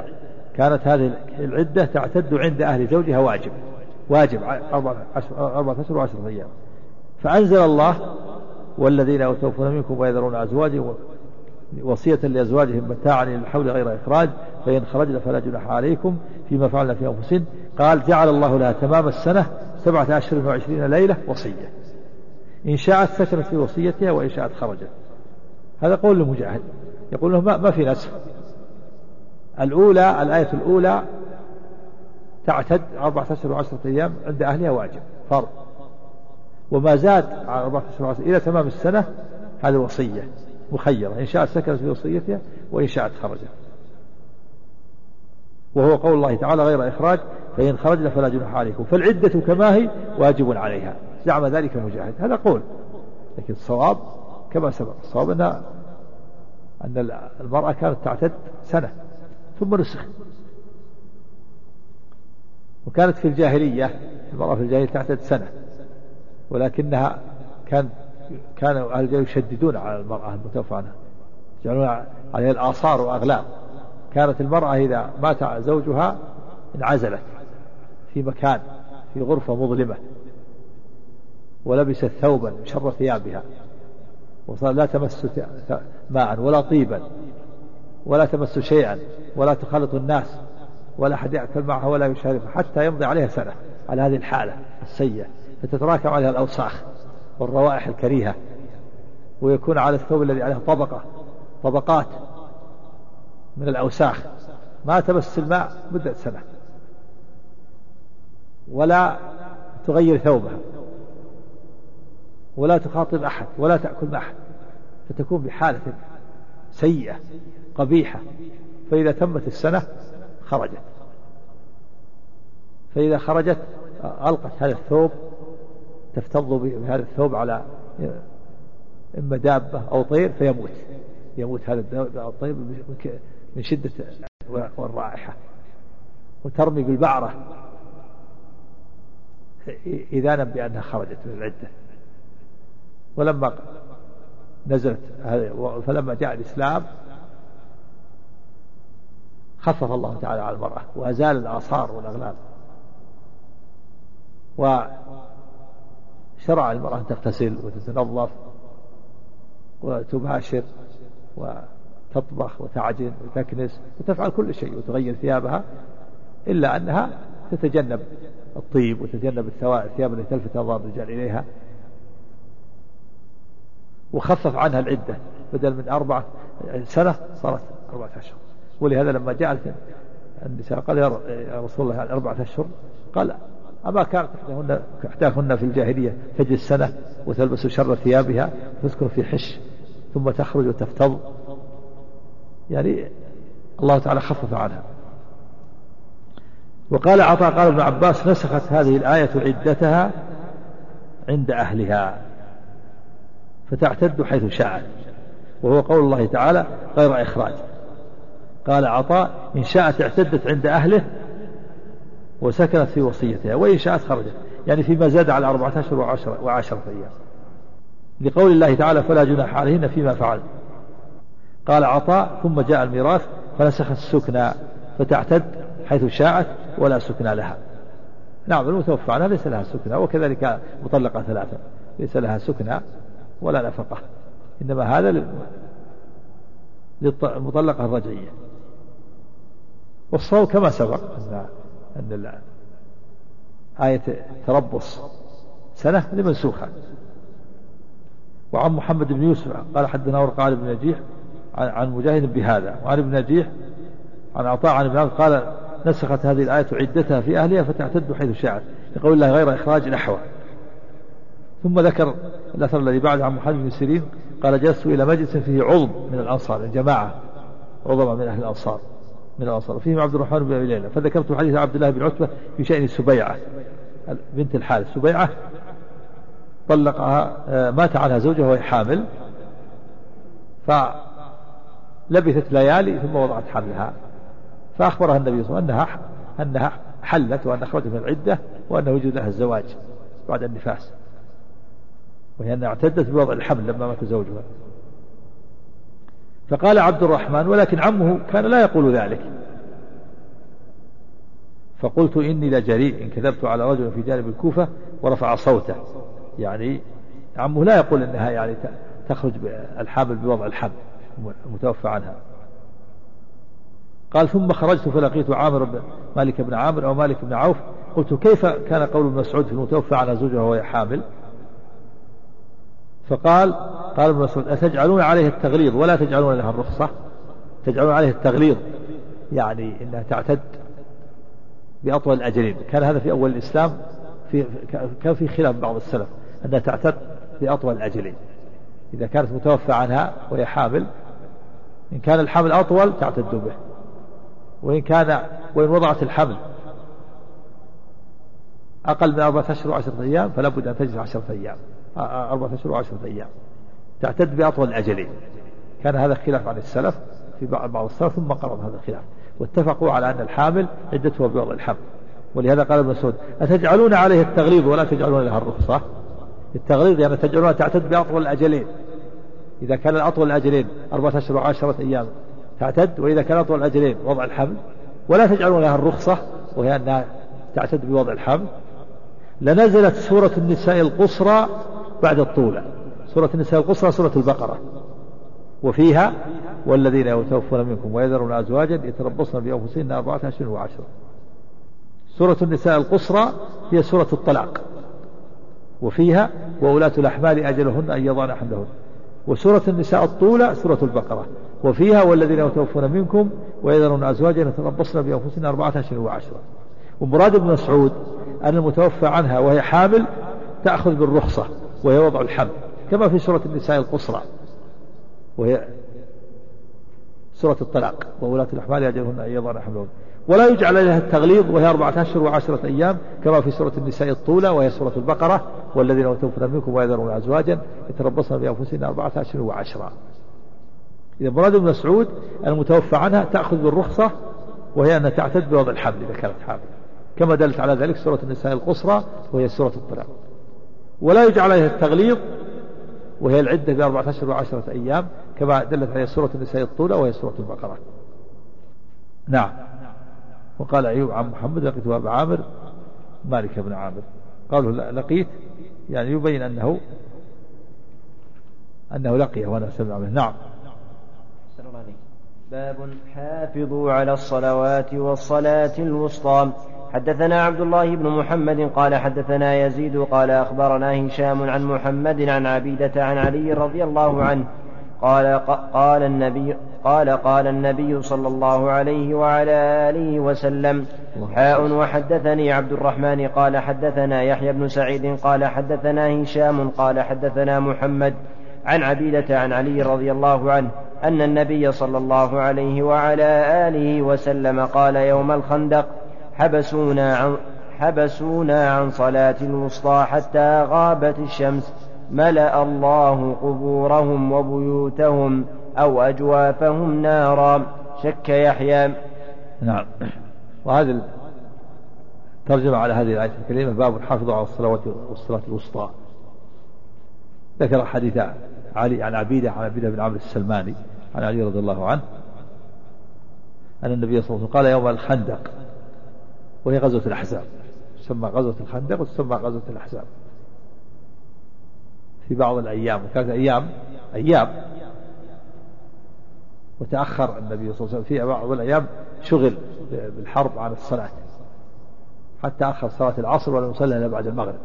S1: العدة تعتد عند أهل زوجها واجب 4 أشهر و10 أيام. فأنزل الله: والذين يتوفون منكم ويذرون أزواجا وصية لأزواجهم متاعا إلى الحول غير إخراج فإن خرجنا فلا جناح عليكم فيما فعلنا في أنفسهن. قال: جعل الله لها تمام السنة 17 و20 ليلة وصية. إن شاءت سكنت في وصيتها وإن شاءت خرجت. هذا قول المجاهد، يقول له ما في نسخ. الآية الأولى تعتد 14 و10 أيام عند أهلها واجب فرض، وما زاد على 14 و10 إلى تمام السنة هذه وصية مخيرة، إن شاءت سكنت في وصيتها وإن شاءت خرجت. وهو قول الله تعالى غير إخراج فإن خرجنا فلا جناح عليكم، فالعدة كما هي واجب عليها. زعم ذلك مجاهد، هذا قول، لكن الصواب كما سبق، الصواب أن المرأة كانت تعتد سنة ثم نسخ. وكانت في الجاهلية المرأة في الجاهلية تعتد سنة، ولكنها كانوا أهل الجاهلية يشددون على المرأة المتوفى عنها، يجعلون عليها الآثار وأغلال. كانت المرأة إذا مات زوجها انعزلت في مكان في غرفة مظلمة، ولبست ثوبا من شر ثيابها، وصار لا تمس ماء ولا طيبا ولا تمس شيئا ولا تخالط الناس ولا أحد يأكل معها ولا يشاركها، حتى يمضي عليها سنة على هذه الحالة السيئة، فتتراكم عليها الأوساخ والروائح الكريهة، ويكون على الثوب الذي عليه طبقات من الأوساخ، ما تمس الماء مدة سنة، ولا تغير ثوبها ولا تخاطب أحد ولا تأكل مع أحد، فتكون بحالة سيئة قبيحة. فإذا تمت السنة خرجت، فإذا خرجت ألقت هذا الثوب، تفتض بهذا الثوب على إما دابة أو طير يموت هذا الطير من شدة والرائحة، وترمي بالبعرة إذانا بأنها خرجت من العدة. ولما نزلت فلما جاء الإسلام خفف الله تعالى على المرأة وأزال الآثار والأغلال، وشرع المرأة أن تغتسل وتتنظف وتباشر وتطبخ وتعجن وتكنس وتفعل كل شيء وتغير ثيابها، إلا أنها تتجنب الطيب وتتجنب الثياب التي تلفت أنظار الرجال إليها. وخفف عنها العدة، بدل من 4 سنة صارت 4 أشهر. ولهذا لما جاءت النساء قال يا رسول الله 4 أشهر، قال أما كانت إحداهن في الجاهلية تجلس سنة وتلبس شر ثيابها وتسكن في حش ثم تخرج وتفتض، يعني الله تعالى خفف عنها. وقال عطاء قال ابن عباس نسخت هذه الآية عدتها عند أهلها فتعتد حيث شاءت، وهو قول الله تعالى غير إخراج. قال عطاء إن شاءت اعتدت عند أهله وسكنت في وصيتها، وإن شاءت خرجت، يعني فيما زاد على 14 و10 أيام، لقول الله تعالى فلا جناح عليهن فيما فعل. قال عطاء ثم جاء الميراث فنسخ السكنى فتعتد حيث شاءت ولا سكنى لها. نعم المتوفى عنها ليس لها سكنى، وكذلك مطلقة 3 ليس لها سكنى ولا نفقة، إنما هذا للمطلقة الرجعية. والصواب كما سبق أن آية تربص سنة لمنسوخة. وعن محمد بن يوسف قال حدثنا ورقة بن نجيح عن مجاهد بهذا، وعن ابن نجيح عن عطاء عن ابن قال نسخت هذه الآية عدتها في أهلها فتعتد حيث شاءت، يقول الله غير إخراج نحوه. ثم ذكر الأثر الذي بعد عن محمد بن سيرين قال جلست إلى مجلس فيه عظم من الأنصار، الجماعة عظمة من أهل الأنصار فيهم عبد الرحمن بن أبي ليلى، فذكرت حديث عبد الله بن عتبة في شأن سبيعة بنت الحارث. سبيعة طلقها مات عنها زوجها وهي حامل، فلبثت ليالي ثم وضعت حملها، فأخبرها النبي صلى الله عليه وسلم أنها حلت وأن أخرجت من العدة وأنه يجوز لها الزواج بعد النفاس، وهي أنها اعتدت بوضع الحمل لما مات زوجها. فقال عبد الرحمن ولكن عمه كان لا يقول ذلك، فقلت إني لجريء إن كذبت على رجل في جانب الكوفة ورفع صوته، يعني عمه لا يقول إنها يعني تخرج الحامل بوضع الحمل المتوفى عنها. قال ثم خرجت فلقيت مالك بن عامر أو مالك بن عوف، قلت كيف كان قول ابن مسعود في المتوفى عنها زوجها وهي حامل؟ قال ابن مسعود أتجعلون عليه التغليظ ولا تجعلون لها الرخصة؟ تجعلون عليه التغليظ يعني إنها تعتد بأطول الأجلين. كان هذا في أول الإسلام، كان في خلاف بعض السلف أنها تعتد بأطول الأجلين. إذا كانت متوفى عنها وهي حامل، إن كان الحمل أطول تعتد به، وإن وضعت الحمل أقل من 4 أشهر و10 أيام فلا بد أن تجلس 10 أيام، 4 أشهر و10 أيام، تعتد بأطول الأجلين. كان هذا خلاف عن السلف في بعض السلف، ثم قرض هذا الخلاف واتفقوا على أن الحامل عدتها بوضع الحمل. ولهذا قال ابن مسعود أتجعلون عليه التغليظ ولا تجعلون لها الرخصة؟ التغليظ يعني تجعلونها تعتد بأطول الأجلين. إذا كان الأطول الأجلين 4 أشهر و10 أيام تعتد، وإذا كان أطول الأجلين وضع الحمل. ولا تجعلون لها الرخصة وهي أنها تعتد بوضع الحمل. لنزلت سورة النساء القصرى بعد الطولة. سورة النساء القصرى سورة البقرة، وفيها والذين يتوفون منكم ويذرون أزواجا يتربصن بأنفسهن 4 أشهر و10. سورة النساء القصرى هي سورة الطلاق، وفيها وأولاة الأحمال أجلهن أن يضعن حملهن. وسورة النساء الطولة سورة البقرة، وفيها والذين يتوفون منكم ويذرون أزواجا يتربصن بأنفسهن 4 أشهر و10. ومراد ابن مسعود أن المتوفى عنها وهي حامل تأخذ بالرخصة وهي وضع الحمل، كما في سورة النساء القصرى وهي سورة الطلاق، وولاة الأحمال أجلهن أن يضعن حملهن. ولا يجعل لها التغليظ وهي 4 أشهر و10 أيام، كما في سورة النساء الطولة وهي سورة البقرة، والذين يتوفون منكم ويذرون أزواجا يتربصن بأنفسهن 4 أشهر و10. إذا مراد ابن مسعود المتوفى عنها تأخذ بالرخصة وهي أن تعتد بوضع الحمل إذا كانت حامل، كما دلت على ذلك سورة النساء القصرى وهي سورة الطلاق. ولا يجعل لها التغليظ وهي العدة ب4 أشهر و10 أيام، كما دلت عليه سورة النساء الطولة وهي سورة البقرة. نعم. وقال أيوب عن محمد لقيت أبا عامر مالك بن عامر. قالوا لقيت يعني يبين أنه لقيه وأنا سمع منه. نعم.
S2: باب حافظوا على الصلوات والصلاة الوسطى. حدثنا عبد الله بن محمد قال حدثنا يزيد قال أخبرنا هشام عن محمد عن عبيدة عن علي رضي الله عنه قال النبي صلى الله عليه وعلى آله وسلم وحدثني عبد الرحمن قال حدثنا يحيى بن سعيد قال حدثنا هشام قال حدثنا محمد عن عبيدة عن علي رضي الله عنه أن النبي صلى الله عليه وعلى آله وسلم قال يوم الخندق حبسونا عن صلاة الوسطى حتى غابت الشمس ملأ الله قبورهم وبيوتهم أو أجوافهم نارا. شك يحيى.
S1: نعم. وهذه الترجمة على هذه الآية الكريمة باب حافظوا على الصلوات والصلاة الوسطى. ذكر حديث علي عن عبيدة بن عمرو السلماني عن علي رضي الله عنه أن النبي صلى الله عليه وسلم قال يوم الخندق، وهي غزوة الأحزاب، تسمى غزوة الخندق وتسمى غزوة الأحزاب في بعض الأيام، وكانت أيام وتأخر النبي صلى الله عليه وسلم في بعض الأيام شغل بالحرب عن الصلاة حتى أخر صلاة العصر ولم يصلي إلا بعد المغرب.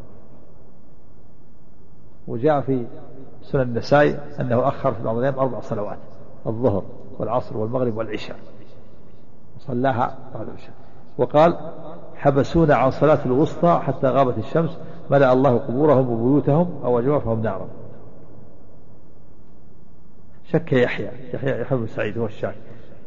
S1: وجاء في سنن النسائي أنه أخر في بعض الأيام 4 صلوات، الظهر والعصر والمغرب والعشاء، وصلاها بعد العشاء. وقال حبسونا عن صلاة الوسطى حتى غابت الشمس ملأ الله قبورهم وبيوتهم أو أجوافهم نارا. شك يحيى بن سعيد هو الشاك.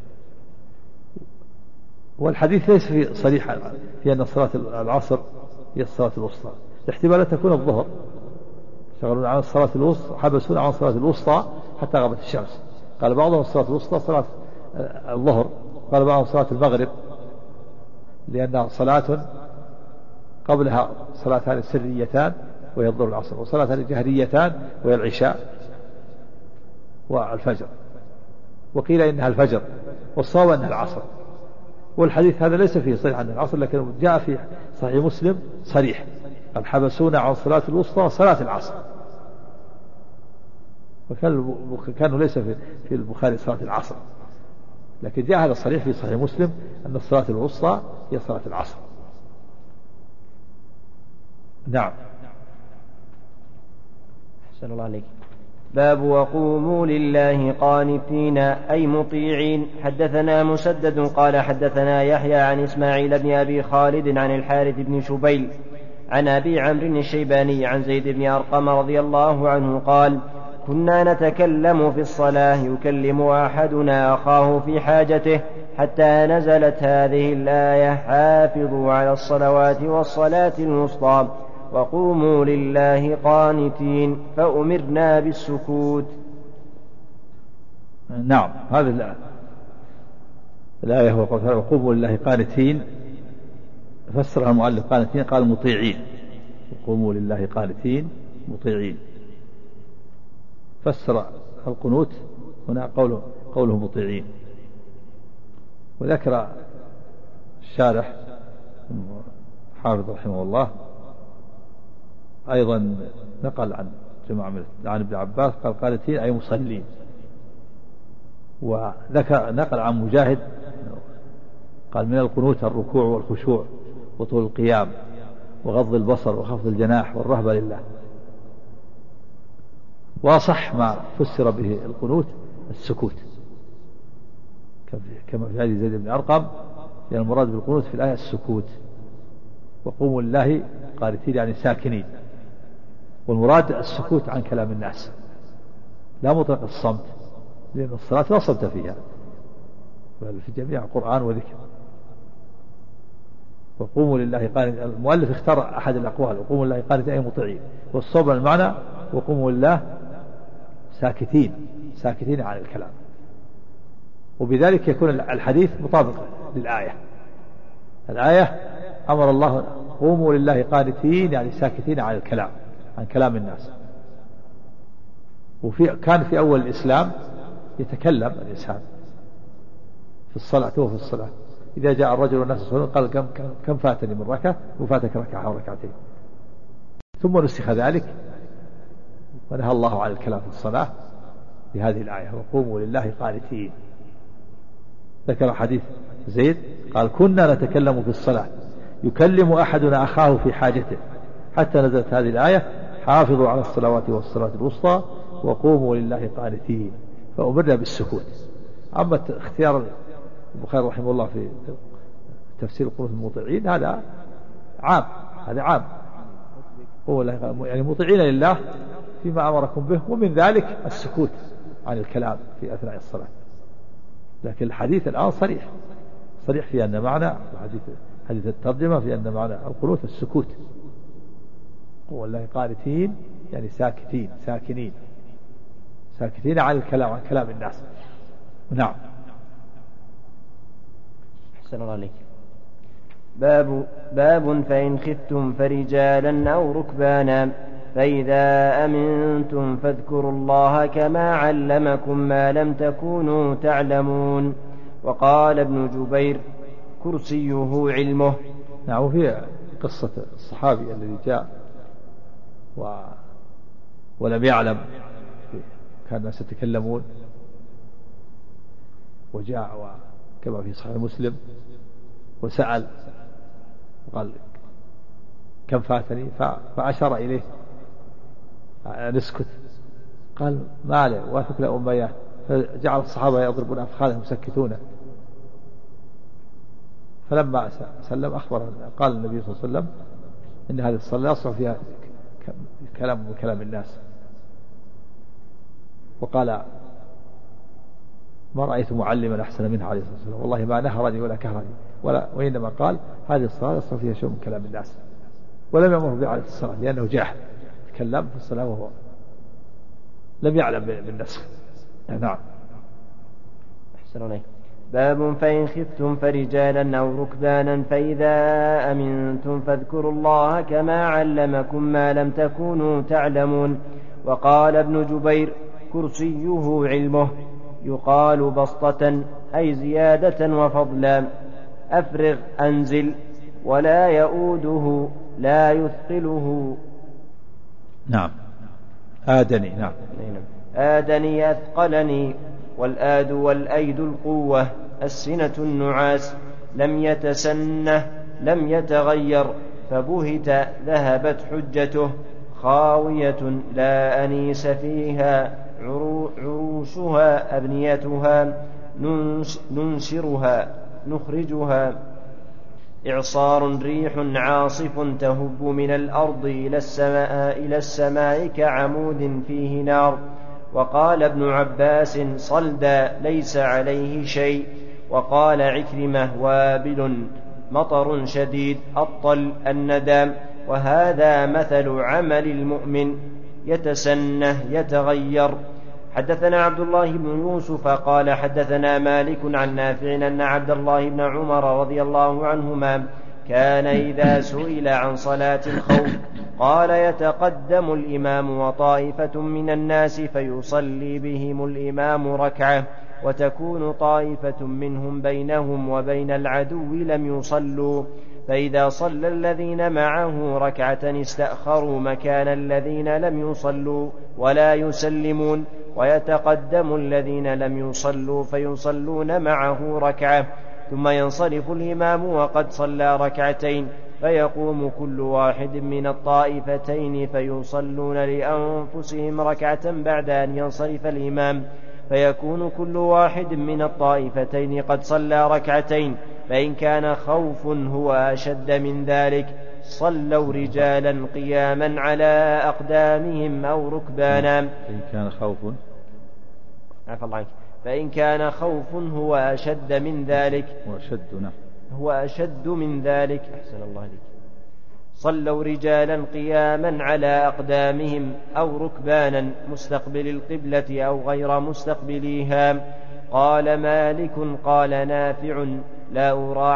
S1: والحديث ليس في صريح في أن صلاة العصر هي الصلاة الوسطى، الاحتمال أن تكون الظهر، شغلون عن الصلاة الوسطى، حبسونا عن الصلاة الوسطى حتى غابت الشمس. قال بعضهم الصلاة الوسطى صلاة الظهر، قال بعضهم صلاة المغرب لأنها صلاة قبلها صلاتان سريتان وهي الظهر والعصر، وصلاتان جهريتان وهي العشاء والفجر، وقيل إنها الفجر، والصواب أنها العصر. والحديث هذا ليس فيه صريح عن العصر، لكن جاء في صحيح مسلم صريح قال حبسونا عن صلاة الوسطى صلاة العصر، وكانوا ليس في البخاري صلاة العصر، لكن جاء هذا الصريح في صحيح مسلم أن الصلاة الوسطى هي صلاة العصر. نعم.
S2: أحسن الله عليك. باب وقوموا لله قانتين أي مطيعين. حدثنا مسدد قال حدثنا يحيى عن إسماعيل بن أبي خالد عن الحارث بن شبيل عن أبي عمرو الشيباني عن زيد بن أرقم رضي الله عنه قال كنا نتكلم في الصلاة يكلم أحدنا أخاه في حاجته حتى نزلت هذه الآية حافظوا على الصلوات والصلاة الوسطى وقوموا لله قانتين فأمرنا بالسكوت.
S1: نعم، هذه الآية هو قول وقوموا لله قانتين، فسرها المؤلف قانتين قال مطيعين، وقوموا لله قانتين مطيعين. فسر القنوت هنا قوله مطيعين. وذكر الشارح حافظ رحمه الله أيضا نقل عن جماعة عن ابن عباس قال قانتين أي مصلين. وذكر نقل عن مجاهد قال من القنوت الركوع والخشوع وطول القيام وغض البصر وخفض الجناح والرهبة لله. وصح ما فسر به القنوت السكوت كما في حديث زيد بن أرقم، لأن المراد بالقنوت في الآية السكوت. وقوموا لله قانتين يعني ساكنين، والمراد السكوت عن كلام الناس لا مطلق الصمت، لأن الصلاة لا صمت فيها بل في جميع القرآن وذكر. وقوموا لله قانتين، المؤلف اختار أحد الأقوال وقوموا لله قانتين أي مطيعين، والصواب المعنى وقوموا لله ساكتين عن الكلام، وبذلك يكون الحديث مطابق للآية. الآية أمر الله قوموا لله قانتين يعني ساكتين عن الكلام، عن كلام الناس. كان في أول الإسلام يتكلم الإنسان في الصلاة وفي الصلاة، إذا جاء الرجل والناس يصلون قال كم فاتني من ركعة وفاتك ركعة أو ركعتين، ثم نسخ ذلك ونهى الله عن الكلام في الصلاة بهذه الآية وقوموا لله قانتين. ذكر حديث زيد قال كنا نتكلم في الصلاة يكلم أحدنا أخاه في حاجته حتى نزلت هذه الآية حافظوا على الصلوات والصلاة الوسطى وقوموا لله قانتين فأمرنا بالسكوت. أما اختيار البخاري رحمه الله في تفسير القنوت المطيعين هذا عام، هو يعني مطيعين لله فيما أمركم به، ومن ذلك السكوت عن الكلام في أثناء الصلاة. لكن الحديث الآن صريح في أن معنى حديث الترجمة في أن معنى القنوت السكوت. والله قانتين يعني ساكتين عن الكلام، عن كلام الناس. نعم.
S2: أحسن الله عليك. باب فإن خفتم فرجالا أو ركبانا فإذا أمنتم فاذكروا الله كما علمكم ما لم تكونوا تعلمون. وقال ابن جبير كرسيه علمه.
S1: نعم. وفي قصة الصحابي الذي جاء ولم يعلم، كان الناس يتكلمون وجاء كما في صحيح مسلم وسأل وقال كم فاتني، فأشار إليه نسكت، قال ما عليه وافق لأمياه، فجعل الصحابة يضربون أفخاذهم يسكتونه. فلما سلم أخبر قال النبي صلى الله عليه وسلم إن هذه الصلاة يصح فيها كلام من كلام الناس. وقال ما رأيت معلما أحسن منه عليه الصلاة والسلام، والله ما نهرني ولا كهرني وإنما قال هذه الصلاة يصح فيها شيء من كلام الناس، ولم يأمر بإعادة الصلاة لأنه جاهل تكلم في الصلاة وهو لم يعلم بالنسخ. نعم.
S2: أحسن عليك. باب فإن خفتم فرجالا أو ركبانا فإذا أمنتم فاذكروا الله كما علمكم ما لم تكونوا تعلمون. وقال ابن جبير كرسيه علمه، يقال بسطة أي زيادة وفضلا. أفرغ أنزل ولا يؤوده لا يثقله.
S1: نعم. آدني. نعم.
S2: آدني أثقلني. والآد والأيد القوة، السنة النعاس، لم يتسنه لم يتغير، فبهت ذهبت حجته، خاوية لا أنيس فيها عروشها أبنيتها نخرجها إعصار ريح عاصف تهب من الأرض إلى السماء كعمود فيه نار. وقال ابن عباس صلدا ليس عليه شيء. وقال عكرمة وابل مطر شديد الطل الندام. وهذا مثل عمل المؤمن يتسنه يتغير. حدثنا عبد الله بن يوسف قال حدثنا مالك عن نافع أن عبد الله بن عمر رضي الله عنهما كان إذا سئل عن صلاة الخوف قال يتقدم الإمام وطائفة من الناس فيصلي بهم الإمام ركعة وتكون طائفة منهم بينهم وبين العدو لم يصلوا فإذا صلى الذين معه ركعة استأخروا مكان الذين لم يصلوا ولا يسلمون ويتقدم الذين لم يصلوا فيصلون معه ركعة ثم ينصرف الإمام وقد صلى ركعتين فيقوم كل واحد من الطائفتين فيصلون لأنفسهم ركعة بعد أن ينصرف الإمام فيكون كل واحد من الطائفتين قد صلى ركعتين فإن كان خوف هو أشد من ذلك صلوا رجالا قياما على أقدامهم أو ركبانا. فإن كان خوف هو أشد من ذلك أحسن الله عليك صلوا رجالا قياما على أقدامهم أو ركبانا مستقبل القبلة أو غير مستقبليها. قال مالك قال نافع لا أرى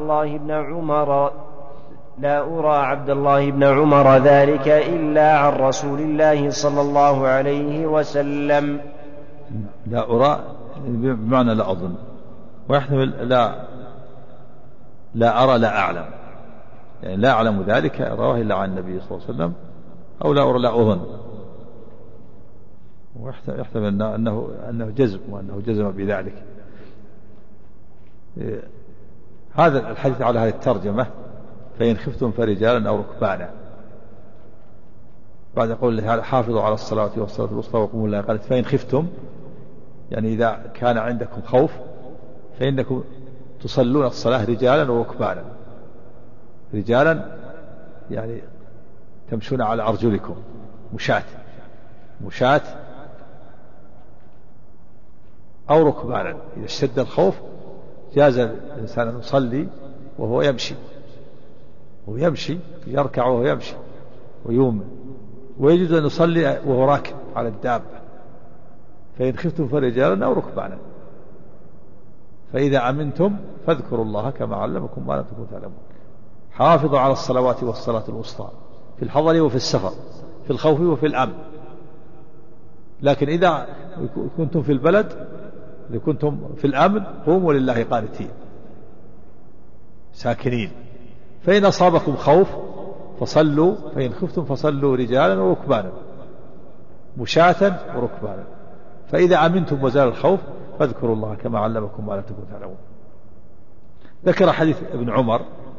S2: عبد الله بن عمر ذلك إلا عن رسول الله صلى الله عليه وسلم.
S1: لا أرى بمعنى لا أظن ويحتمل لا أرى لا أعلم يعني لا أعلم ذلك رواه إلا عن النبي صلى الله عليه وسلم أو لا أرى لا أظن ويحتمل أنه جزم وأنه جزم بذلك. هذا الحديث على هذه الترجمة فإن خفتم فرجالا أو ركبانا بعد قول الله حافظوا على الصلاة والصلاة الوسطى وقوموا لله قالت فإن خفتم يعني إذا كان عندكم خوف فإنكم تصلون الصلاة رجالا وركبانا. رجالا يعني تمشون على أرجلكم مشاة أو ركبانا. إذا اشتد الخوف جاز الإنسان أن يصلي وهو يمشي يركع وهو يمشي ويوم ويجوز أن يصلي وهو راكب على الدابة. فإن خفتم فرجالا أو ركبانا فإذا أمنتم فاذكروا الله كما علمكم ما لم تكونوا تعلمون. حافظوا على الصلوات والصلاة الوسطى في الحضر وفي السفر في الخوف وفي الأمن. لكن إذا كنتم في البلد إذا كنتم في الأمن قوموا لله قانتين ساكنين. فإن أصابكم خوف فصلوا فإن خفتم فصلوا رجالا وركبانا مشاة وركبانا فإذا أمنتم وزال الخوف فاذكروا الله كما علمكم ما لم تكونوا تعلمون. ذكر حديث ابن عمر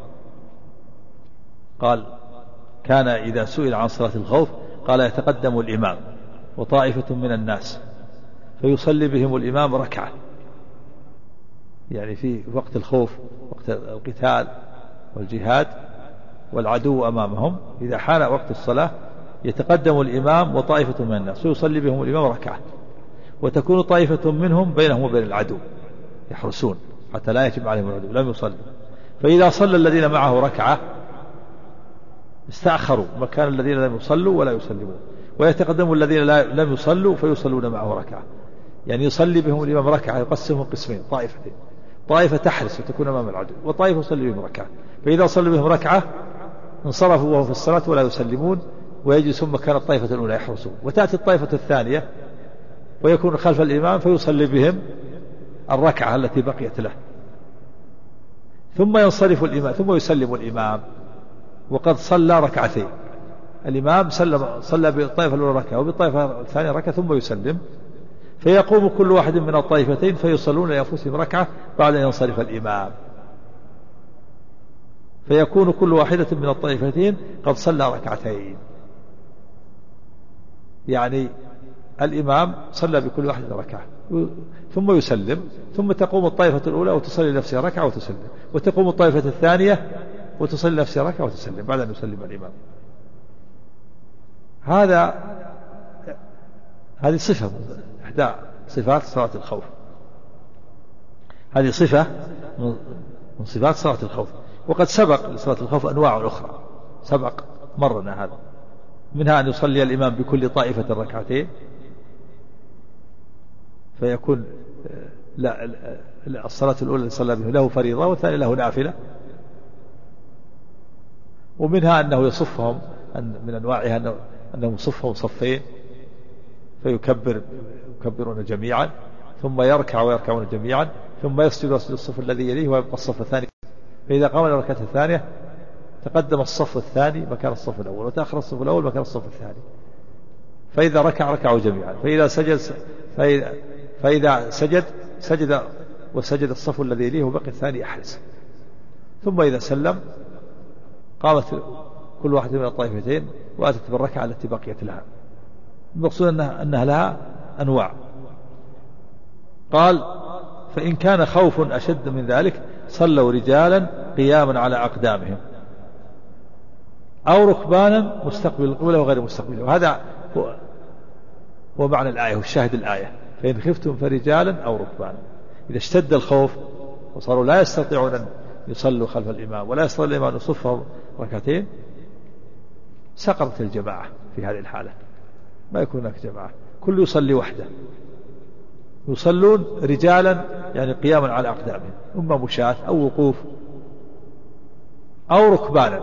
S1: قال كان إذا سئل عن صلاة الخوف قال يتقدم الإمام وطائفة من الناس فيصلي بهم الإمام ركعة يعني في وقت الخوف وقت القتال والجهاد والعدو أمامهم إذا حان وقت الصلاة يتقدم الإمام وطائفة من الناس فيصلي بهم الإمام ركعة وتكون طائفة منهم بينهم وبين العدو يحرسون حتى لا يجب عليهم العدو لم يصلوا. فإذا صلى الذين معه ركعة استأخروا مكان الذين لم يصلوا ولا يسلمون ويتقدم الذين لم يصلوا فيصلون معه ركعة يعني يصلي بهم الإمام ركعة يقسمهم قسمين طائفتين طائفة تحرس وتكون أمام العدو وطائفة يصلي بهم ركعة. فإذا صلوا بهم ركعة انصرفوا وهم في الصلاة ولا يسلمون ويجلسون مكان الطائفة الأولى يحرسون وتأتي الطائفة الثانية ويكون خلف الإمام فيصلي بهم الركعة التي بقيت له ثم ينصرف الإمام ثم يسلم الإمام وقد صلى ركعتين. الإمام صلى بالطائفة الأولى ركعة وبالطائفة الثانية ركعة ثم يسلم فيقوم كل واحد من الطائفتين فيصلون لأنفسهم ركعة بعد أن ينصرف الإمام فيكون كل واحدة من الطائفتين قد صلى ركعتين. يعني الإمام صلى بكل واحد ركعة ثم يسلم، ثم تقوم الطائفة الأولى وتصلي نفسها ركعة وتسلم، وتقوم الطائفة الثانية وتصلي نفسها ركعة وتسلم بعد أن يسلم الإمام. هذه صفة إحدى صفات صلاة الخوف، هذه صفة من صفات صلاة الخوف. وقد سبق لصلاة الخوف أنواع أخرى، سبق مرنا هذا، منها أن يصلي الإمام بكل طائفة ركعتين، فيكون لا الصلاة الأولى اللي صلى به له فريضة والثانية له نافلة. ومنها أنه يصفهم، من أنواعها أنه يصفهم صفين فيكبرون جميعا، ثم ويركعون جميعا، ثم يسجد الصف الذي يليه ويبقى الصف الثاني. فإذا قام للركعة الثانية تقدم الصف الثاني مكان الصف الأول، وتأخر الصف الأول مكان الصف الثاني. فإذا ركعوا جميعا، فإذا سجد وسجد الصف الذي يليه وبقي الثاني أحرز. ثم إذا سلم قامت كل واحد من الطائفتين وأتت بالركعة التي بقيت لها. المقصود أنها لها أنواع. قال: فإن كان خوف أشد من ذلك صلوا رجالا قياما على أقدامهم أو ركبانا مستقبل القبلة وغير مستقبله. وهذا هو معنى الآية والشاهد الآية: فإن خفتم فرجالا أو ركبانا. إذا اشتد الخوف وصاروا لا يستطيعون أن يصلوا خلف الإمام ولا يستطيع الإمام أن يصفهم ركعتين، سقطت الجماعة. في هذه الحالة ما يكون هناك جماعة، كل يصلي وحده، يصلون رجالا يعني قياما على أقدامهم، إما مشاة أو وقوف أو ركبانا،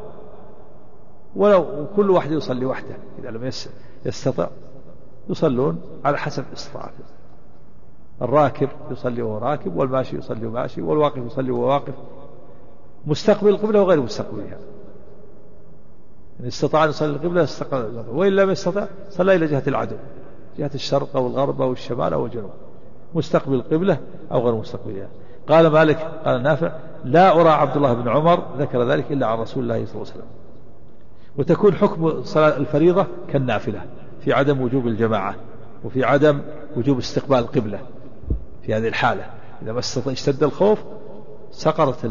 S1: ولو كل واحد يصلي وحده. إذا لم يستطع يصلون على حسب استطاعته. الراكب يصلي وهو راكب، والماشي يصلي وماشي، والواقف يصلي وهو واقف، مستقبل القبلة وغير مستقبلها. إن استطاع أن يصلي القبلة استقبل، وإن لم يستطع صلى إلى جهة العدو، جهة الشرق أو الغرب أو الشمال أو الجنوب، مستقبل القبلة أو غير مستقبلها. قال مالك قال نافع: لا أرى عبد الله بن عمر ذكر ذلك إلا عن رسول الله صلى الله عليه وسلم. وتكون حكم صلاة الفريضة كالنافلة في عدم وجوب الجماعة وفي عدم وجوب استقبال القبلة. في هذه الحالة إذا ما اشتد الخوف سقطت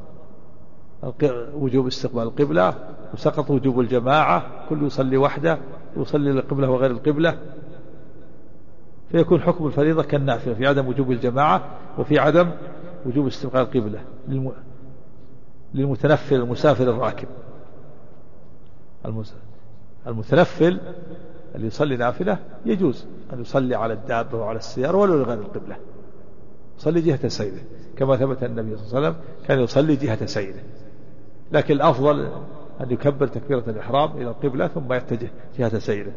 S1: وجوب استقبال القبلة وسقط وجوب الجماعة، كل يصلي وحده ويصلي للقبلة وغير القبلة، فيكون حكم الفريضة كالنافلة في عدم وجوب الجماعة وفي عدم وجوب استقبال القبلة للمتنفل المسافر الراكب. المتنفل اللي يصلي نافلة يجوز أن يصلي على الدابة وعلى السيارة ولو لغير القبلة، يصلي جهة سيره كما ثبت النبي صلى الله عليه وسلم كان يصلي جهة سيره. لكن الأفضل أن يكبر تكبيرة الإحرام إلى القبلة ثم يتجه جهة سيره.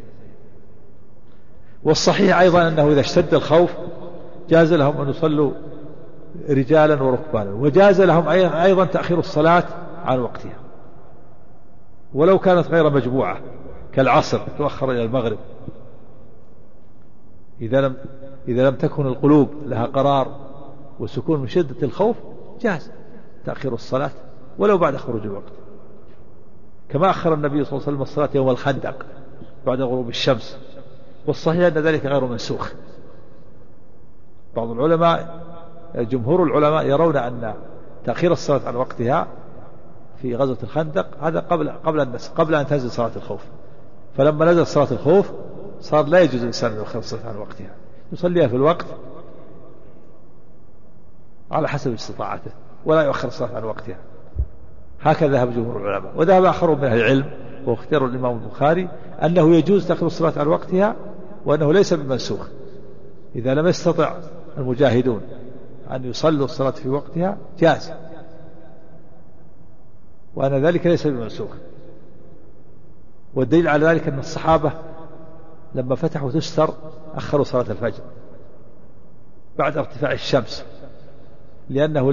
S1: والصحيح أيضا أنه إذا اشتد الخوف جاز لهم أن يصلوا رجالا وركبانا، وجاز لهم أيضا تأخير الصلاة عن وقتها ولو كانت غير مجموعة كالعصر تؤخر إلى المغرب. إذا لم تكن القلوب لها قرار وسكون من شدة الخوف جاز تأخير الصلاة ولو بعد خروج الوقت، كما أخر النبي صلى الله عليه وسلم الصلاة يوم الخندق بعد غروب الشمس. والصحيح أن ذلك غير منسوخ. بعض العلماء جمهور العلماء يرون أن تأخير الصلاة عن وقتها في غزوة الخندق هذا قبل أن تنزل صلاة الخوف، فلما نزل صلاة الخوف صار لا يجوز الإنسان أن يؤخر الصلاة عن وقتها، يصليها في الوقت على حسب استطاعته ولا يؤخر الصلاة عن وقتها. هكذا ذهب جمهور العلماء. وذهب آخرون من أهل العلم واختاروا الإمام البخاري أنه يجوز تأخير الصلاة عن وقتها وأنه ليس بمنسوخ. إذا لم يستطع المجاهدون أن يصلوا الصلاة في وقتها جاز، وأن ذلك ليس بمنسوخ. والدليل على ذلك أن الصحابة لما فتحوا تستر أخروا صلاة الفجر بعد ارتفاع الشمس، لأنه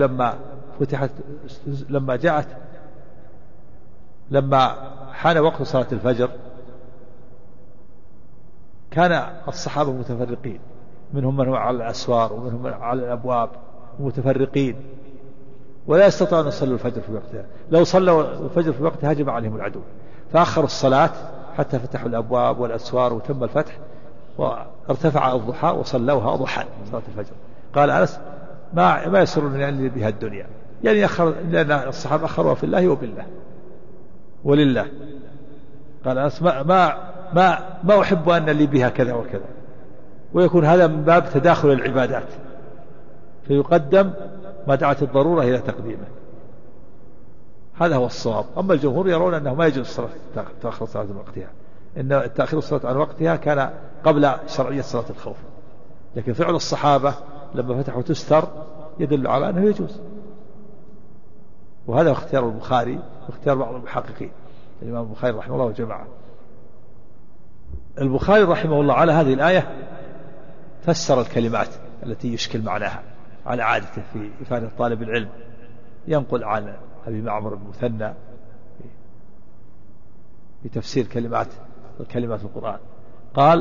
S1: لما حان وقت صلاة الفجر كان الصحابة متفرقين، منهم من هو على الأسوار ومنهم من على الأبواب، متفرقين ولا يستطيعون أن يصلوا الفجر في وقتها. لو صلوا الفجر في وقتها هجم عليهم العدو، فأخروا الصلاة حتى فتحوا الأبواب والأسوار وتم الفتح، وارتفع الضحى وصلوها ضحى صلاة الفجر. قال أنس ما يسرني أن بها الدنيا، يعني لأن الصحابة أخروها في الله وبالله ولله. قال أنس ما أحب أن لي بها كذا وكذا، ويكون هذا من باب تداخل العبادات، فيقدم ما دعت الضرورة إلى تقديمه. هذا هو الصواب. أما الجمهور يرون أنه ما يجوز الصلاة تأخر الصلاة عن وقتها، إن تأخير الصلاة عن وقتها كان قبل شرعية صلاة الخوف، لكن فعل الصحابة لما فتحوا تستر يدل على أنه يجوز. وهذا اختيار البخاري واختيار بعض المحققين، الإمام البخاري رحمه الله وجماعة. البخاري رحمه الله على هذه الآية فسر الكلمات التي يشكل معناها على عادته في إفادة طالب العلم، ينقل عن أبي معمر بن مثنى في تفسير كلمات القرآن. قال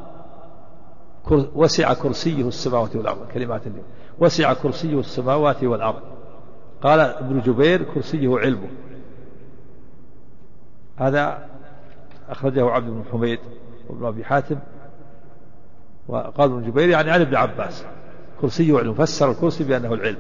S1: وسع كرسيه السماوات والأرض، كلمات اليوم وسع كرسيه السماوات والأرض. قال ابن جبير كرسيه علمه، هذا أخرجه عبد بن حميد وابن أبي حاتم. وقال ابن جبير يعني عن ابن عباس كرسيه علمه، فسر الكرسي بأنه العلم.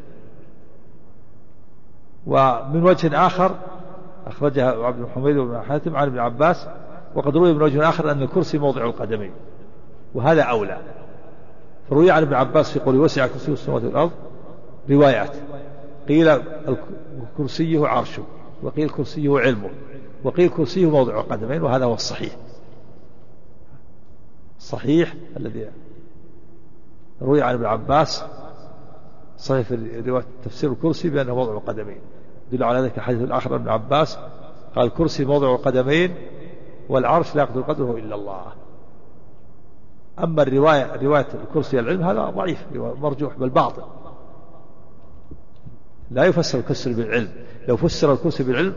S1: ومن وجه آخر أخرجها عبد بن حميد وابن أبي حاتم عن ابن عباس، وقد روي من وجه آخر أن الكرسي موضع القدمين، وهذا أولى. فروي عن ابن عباس في قوله وسع كرسيه السماوات والأرض روايات، قيل كرسيه عرشه، وقيل كرسيه علمه، وقيل كرسيه موضع القدمين، وهذا هو الصحيح. الصحيح الذي روي عن ابن عباس صحيح في رواية تفسير الكرسي بأنه موضع القدمين، دل على ذلك الحديث الآخر ابن عباس قال الكرسي موضع القدمين والعرش لا يقدر قدره إلا الله. أما رواية الكرسي العلم هذا ضعيف مرجوح بل باطل، لا يفسر الكرسي بالعلم. لو فسر الكرسي بالعلم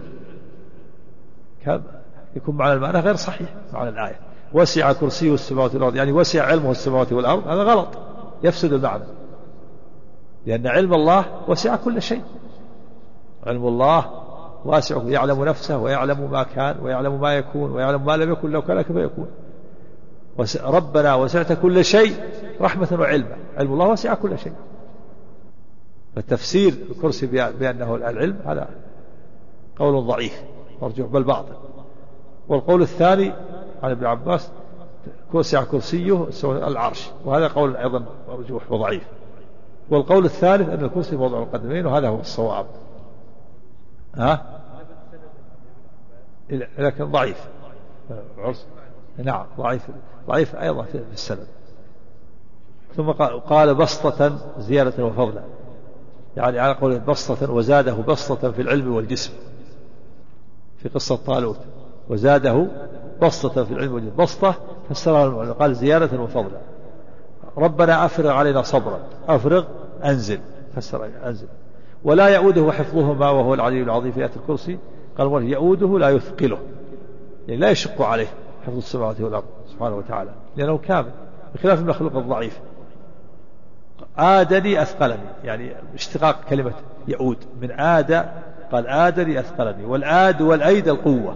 S1: يكون معنى المعنى غير صحيح معنى الآية. وسع كرسيه السماوات والأرض يعني وسع علمه السماوات والأرض، هذا غلط يفسد المعنى، لأن علم الله وسع كل شيء. علم الله واسع، يعلم نفسه ويعلم ما كان ويعلم ما يكون ويعلم ما لم يكن لو كان كيف يكون. ربنا وسعت كل شيء رحمة وعلما، علم الله وسع كل شيء. فالتفسير الكرسي بأنه العلم هذا قول ضعيف مرجوح بل باطل. والقول الثاني عن ابن عباس وسع كرسيه العرش، وهذا قول أيضا مرجوح وضعيف. والقول الثالث أن الكرسي موضع القدمين، وهذا هو الصواب. لكن ضعيف نعم ضعيف أيضا في السند. ثم قال بسطة زيادة وفضلا، يعني على قول بسطة وزاده بسطة في العلم والجسم في قصة طالوت، وزاده بسطة في العلم والجسم. بسطة فسرها قال زيادة وفضلا. ربنا أفرغ علينا صبرا، أفرغ أنزل، فسر أنزل. ولا يؤوده حفظهما وهو العلي العظيم في آية الكرسي. قال يؤوده لا يثقله، يعني لا يشق عليه حفظ السماوات والأرض سبحانه وتعالى لأنه كامل، بخلاف المخلوق الضعيف. آدني أثقلني، يعني اشتقاق كلمة يؤود من آد، قال آدني أثقلني. والآد والأيد القوة.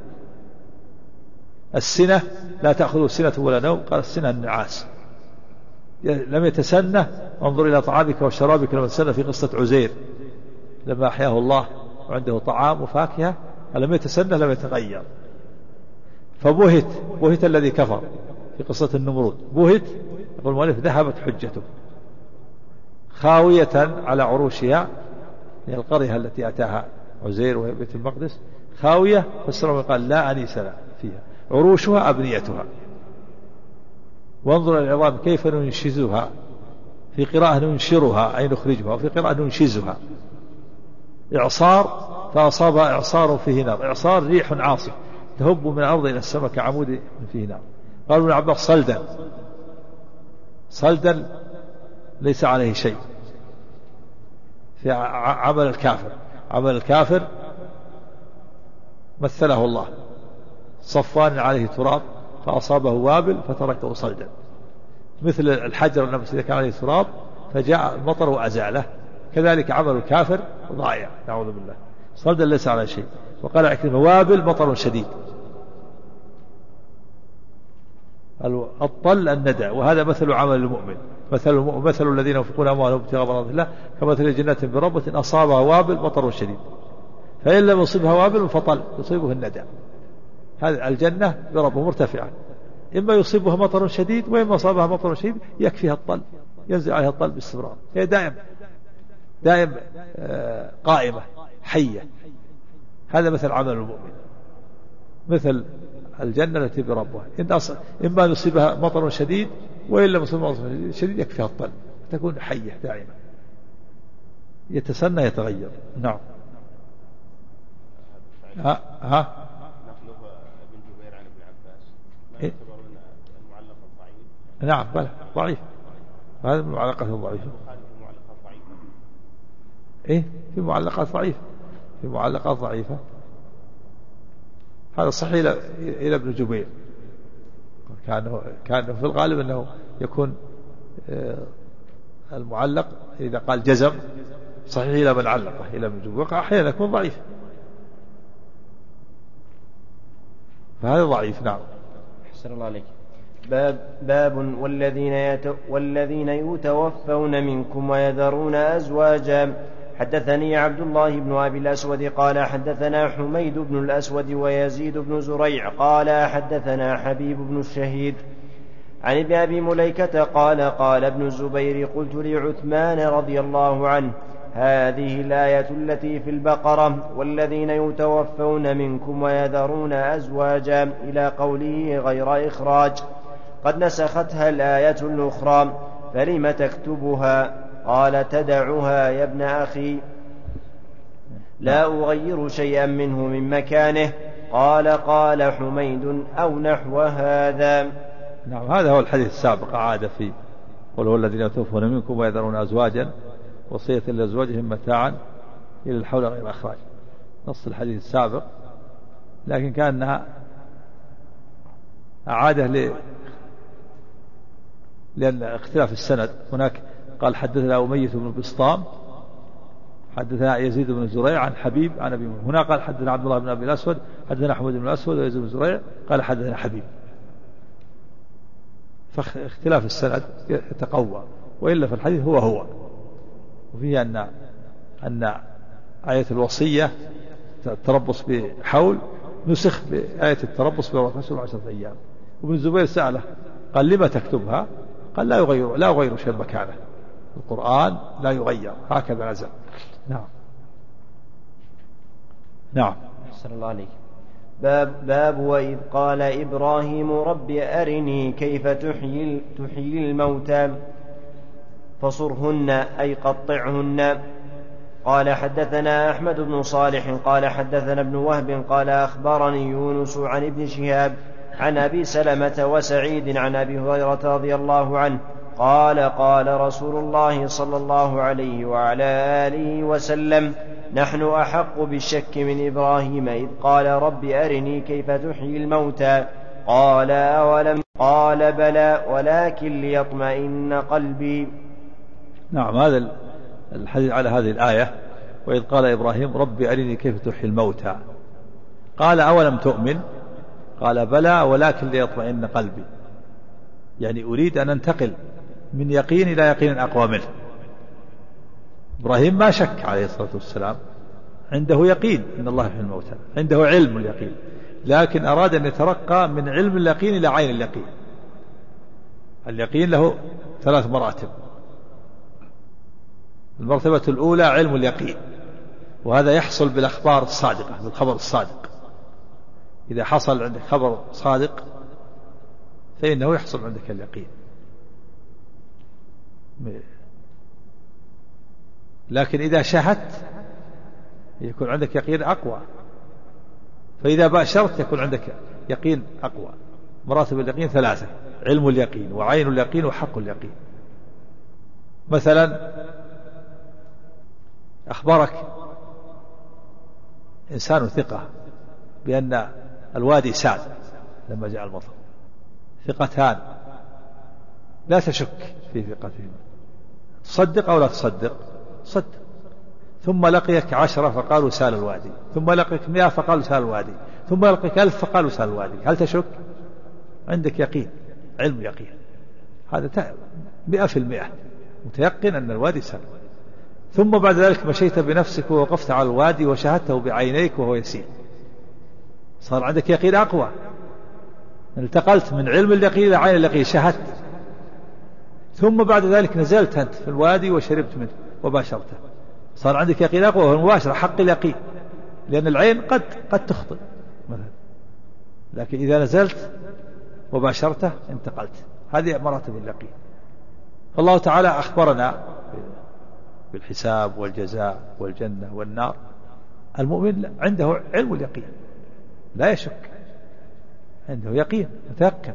S1: السنة لا تأخذه سنة ولا نوم، قال السنة النعاس. لم يتسنه، انظر إلى طعامك وشرابك لما تسنى في قصة عزير لما أحياه الله وعنده طعام وفاكهة، لم يتسنه لم يتغير. فبهت الذي كفر في قصة النمرود، بهت يقول المؤلف ذهبت حجته، خاوية على عروشها، هي القرية التي أتاها عزير وهي بيت المقدس، خاوية فسر وقال لا أنيس فيها، عروشها أبنيتها. وانظر العظام كيف ننشزها، في قراءة ننشرها أي نخرجها، وفي قراءة ننشزها. إعصار فأصابها إعصار فيه نار، إعصار ريح عاصف تهب من الأرض إلى السماء كعمود فيه نار. قالوا ابن عباس صلدا ليس عليه شيء في عمل الكافر مثله الله، صفان عليه تراب فأصابه وابل فتركه صلدا، مثل الحجر النفس إذا كان عليه تراب فجاء المطر وأزاله، كذلك عمل الكافر ضائع نعوذ بالله. صلدا ليس على شيء. وقال عكرمة وابل مطر شديد، الطل الندى، وهذا مثل عمل المؤمن، مثل الذين ينفقون أموالهم ابتغاء مرضات الله كمثل جنة بربوة أصابها وابل مطر شديد فإن لم يصبها وابل فطل يصيبه الندى. هذه الجنة بربوة مرتفعة، إما يصيبها مطر شديد وإما أصابها مطر شديد يكفيها الطل، ينزل عليها الطل باستمرار، هي دائم قائمة حية. هذا مثل عمل المؤمن، مثل الجنة التي بربوها إما يصيبها مطر شديد وإن لم يصيبها مطر شديد يكفيها الطل، تكون حية دائما، يتسنى يتغير. نعم. ها
S3: نقله ابن جبير عن ابن عباس ما يعتبر من المعلق الضعيف؟
S1: نعم بل ضعيف، هذا من المعلقات الضعيفة. إيه في معلقات ضعيفة، في معلقات ضعيفة. هذا صحيح إلى ابن جبير، كان في الغالب أنه يكون المعلق إذا قال جزم صحيح إلى من علقه إلى ابن جبير، أحيانا يكون ضعيف، فهذا ضعيف. نعم.
S2: أحسن الله عليك. باب والذين يتوفون منكم ويذرون أزواجا. حدثني عبد الله بن أبي الأسود قال حدثنا حميد بن الأسود ويزيد بن زريع قال حدثنا حبيب بن الشهيد عن ابن أبي مليكة قال قال ابن الزبير قلت لعثمان رضي الله عنه هذه الآية التي في البقرة والذين يتوفون منكم ويذرون أزواجا إلى قوله غير إخراج قد نسختها الآية الأخرى فلم تكتبها؟ قال تدعها يا ابن أخي لا أغير شيئا منه من مكانه. قال حميد أو نحو هذا.
S1: نعم. هذا هو الحديث السابق عاد فيه، قل هو الذين يتوفون منكم ويذرون أزواجا وصية لأزواجهم متاعا إلى الحول غير إخراج، نص الحديث السابق، لكن كأنها أعاده لأن اختلاف السند. هناك قال حدثنا أمية بن بسطام حدثنا يزيد بن زريع عن حبيب عن أبي موسى، هنا قال حدثنا عبد الله بن أبي الأسود حدثنا أحمد بن الأسود ويزيد بن زريع قال حدثنا حبيب، فاختلاف السند يتقوى، وإلا في الحديث هو وفيه أن آية الوصية التربص بحول نسخ بآية التربص برسول 10 أيام. وابن الزبير سأله قال لما تكتبها؟ قال لا يغير شيء مكانه، القرآن لا يغير، هكذا نزل. نعم.
S2: أحسن الله عليك. باب وإذ قال إبراهيم رب أرني كيف تحيي الموتى فصرهن أي قطعهن. قال حدثنا أحمد بن صالح قال حدثنا ابن وهب قال أخبرني يونس عن ابن شهاب عن أبي سلمة وسعيد عن أبي هريرة رضي الله عنه قال رسول الله صلى الله عليه وعلى آله وسلم نحن أحق بالشك من إبراهيم إذ قال رب أرني كيف تحيي الموتى قال أولم قال بلى ولكن ليطمئن قلبي.
S1: نعم. هذا الحديث على هذه الآية وإذ قال إبراهيم رب أرني كيف تحيي الموتى قال أولم تؤمن قال بلى ولكن ليطمئن قلبي، يعني أريد أن أنتقل من يقين إلى يقين أقوى منه. إبراهيم ما شك عليه الصلاة والسلام، عنده يقين إن الله يحيي الموتى، عنده علم اليقين، لكن أراد أن يترقى من علم اليقين إلى عين اليقين. اليقين له 3 مراتب. المرتبة الأولى علم اليقين، وهذا يحصل بالأخبار الصادقة، بالخبر الصادق. إذا حصل عندك خبر صادق فإنه يحصل عندك اليقين. لكن إذا شاهدت يكون عندك يقين أقوى، فإذا باشرت يكون عندك يقين أقوى. مراتب اليقين 3: علم اليقين وعين اليقين وحق اليقين. مثلا أخبرك إنسان ثقة بأن الوادي ساد لما جاء المطر، ثقتان لا تشك في ثقتهما، تصدق أو لا تصدق؟ صدق. ثم لقيك 10 فقالوا سال الوادي، ثم لقيك 100 فقالوا سال الوادي، ثم لقيك 1000 فقالوا سال الوادي، هل تشك؟ عندك يقين، علم يقين، هذا 100% متيقن أن الوادي سلم. ثم بعد ذلك مشيت بنفسك ووقفت على الوادي وشاهدته بعينيك وهو يسير، صار عندك يقين أقوى، انتقلت من علم اليقين إلى عين اليقين، شاهدت. ثم بعد ذلك نزلت أنت في الوادي وشربت منه وباشرته، صار عندك يقين أقوى وهو المباشرة حق اليقين، لأن العين قد تخطئ مثلا، لكن إذا نزلت وباشرته انتقلت. هذه مراتب اليقين. الله تعالى أخبرنا بالحساب والجزاء والجنة والنار. المؤمن عنده علم اليقين لا يشك، عنده يقين متيقن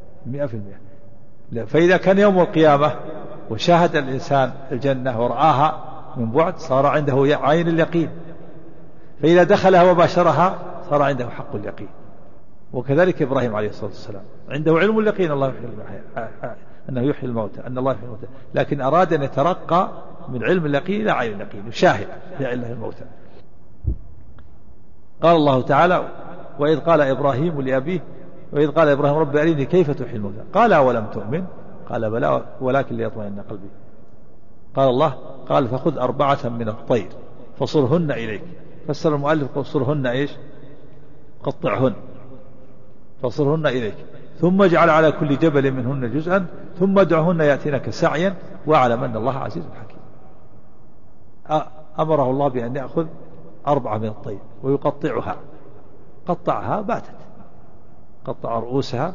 S1: 100%. فإذا كان يوم القيامة وشاهد الإنسان الجنة ورآها من بعد صار عنده عين اليقين، فإذا دخلها وباشرها صار عنده حق اليقين. وكذلك إبراهيم عليه الصلاة والسلام عنده علم اليقين الله أنه يحيي الموتى، أن الله يحيي الموتى، لكن أراد أن يترقى من علم اليقين إلى عين اليقين، يشاهد لعله الموتى. قال الله تعالى: وإذ قال إبراهيم لأبيه وإذ قال إبراهيم رب أريني كيف تحيي الموتى قال أولم تؤمن قال بلى ولكن ليطمئن قلبي. قال الله قال فخذ 4 من الطير فصرهن إليك. فسر المؤلف فصرهن إيش؟ قطعهن، فصرهن إليك ثم اجعل على كل جبل منهن جزءا ثم ادعهن يأتينك سعيا واعلم أن الله عزيز حكيم. أمره الله بأن يأخذ 4 من الطير ويقطعها، قطعها باتت، قطع رؤوسها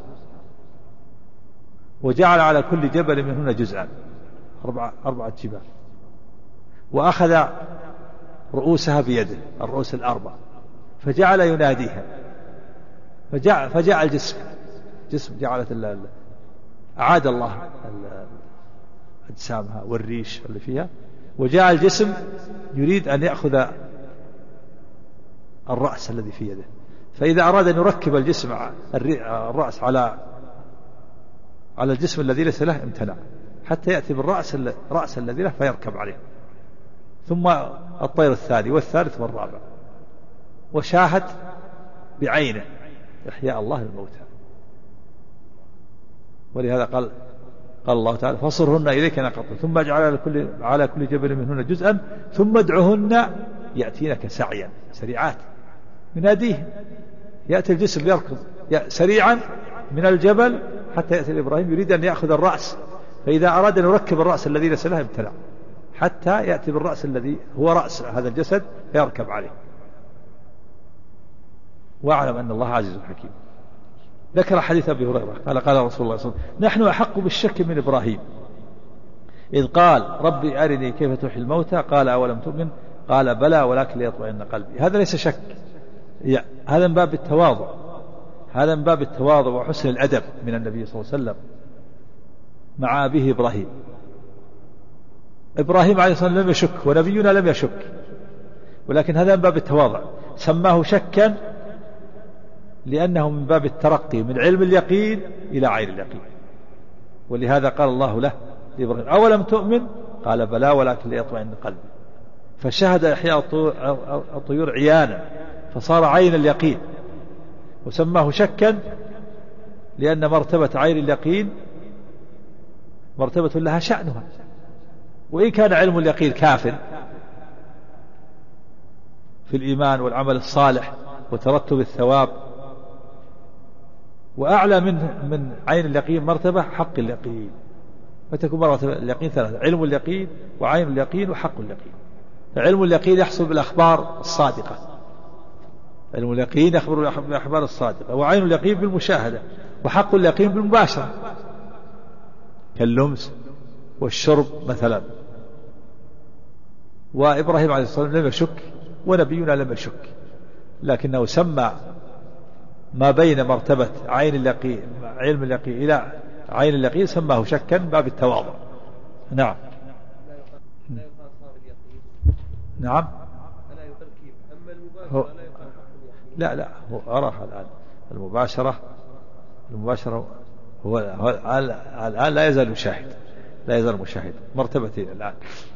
S1: وجعل على كل جبل منهن جزءا، 4 جبال، وأخذ رؤوسها بيده، الرؤوس 4، فجعل يناديها، فجاء الجسم جعلت أعاد الله أجسامها والريش اللي فيها، وجاء الجسم يريد أن يأخذ الرأس الذي في يده، فإذا أراد أن يركب الجسم الرأس على الجسم الذي ليس له امتنع حتى يأتي بالرأس الذي له فيركب عليه، ثم الطير الثاني والثالث والرابع، وشاهد بعينه إحياء الله الموتى. ولهذا قال الله تعالى فصرهن إليك نقطة ثم اجعل على كل جبل منهن جزءا ثم ادعهن يأتينك سعيا، سريعات، يناديه، يأتي الجسم يركض سريعا من الجبل حتى يأتي إبراهيم يريد أن يأخذ الرأس، فإذا أراد أن يركب الرأس الذي ليس له امتنع حتى يأتي بالرأس الذي هو رأس هذا الجسد فيركب عليه. واعلم أن الله عزيز حكيم. ذكر حديث أبي هريرة قال رسول الله صلى الله عليه وسلم نحن أحق بالشك من إبراهيم إذ قال ربي أرني كيف تحيي الموتى قال أولم تؤمن قال بلى ولكن ليطمئن قلبي. هذا ليس شك، هذا من باب التواضع، هذا من باب التواضع وحسن الأدب من النبي صلى الله عليه وسلم مع أبيه إبراهيم. إبراهيم عليه الصلاة والسلام لم يشك ونبينا لم يشك، ولكن هذا من باب التواضع، سماه شكا لأنه من باب الترقي من علم اليقين إلى عين اليقين. ولهذا قال الله له لإبراهيم أولم تؤمن قال بلى ولكن ليطمئن قلبي، فشهد إحياء الطيور عيانا فصار عين اليقين، وسماه شكا لأن مرتبة عين اليقين مرتبة لها شأنها، وإن كان علم اليقين كاف في الإيمان والعمل الصالح وترتب الثواب، وأعلى من عين اليقين مرتبة حق اليقين، فتكون مرتبة اليقين 3: علم اليقين وعين اليقين وحق اليقين. فعلم اليقين يحصل بالأخبار الصادقة، علم اليقين يخبر بالأخبار الصادقة، وعين اليقين بالمشاهدة، وحق اليقين بالمباشرة كاللمس والشرب مثلا. وإبراهيم عليه الصلاة والسلام لم يشك ونبينا لم يشك، لكنه سمى ما بين مرتبة عين اليقين علم اليقين إلى عين اليقين سماه شكا باب التواضع. نعم نعم لا هو أراها الآن المباشرة هو الآن لا يزال مشاهد مرتبتين الآن.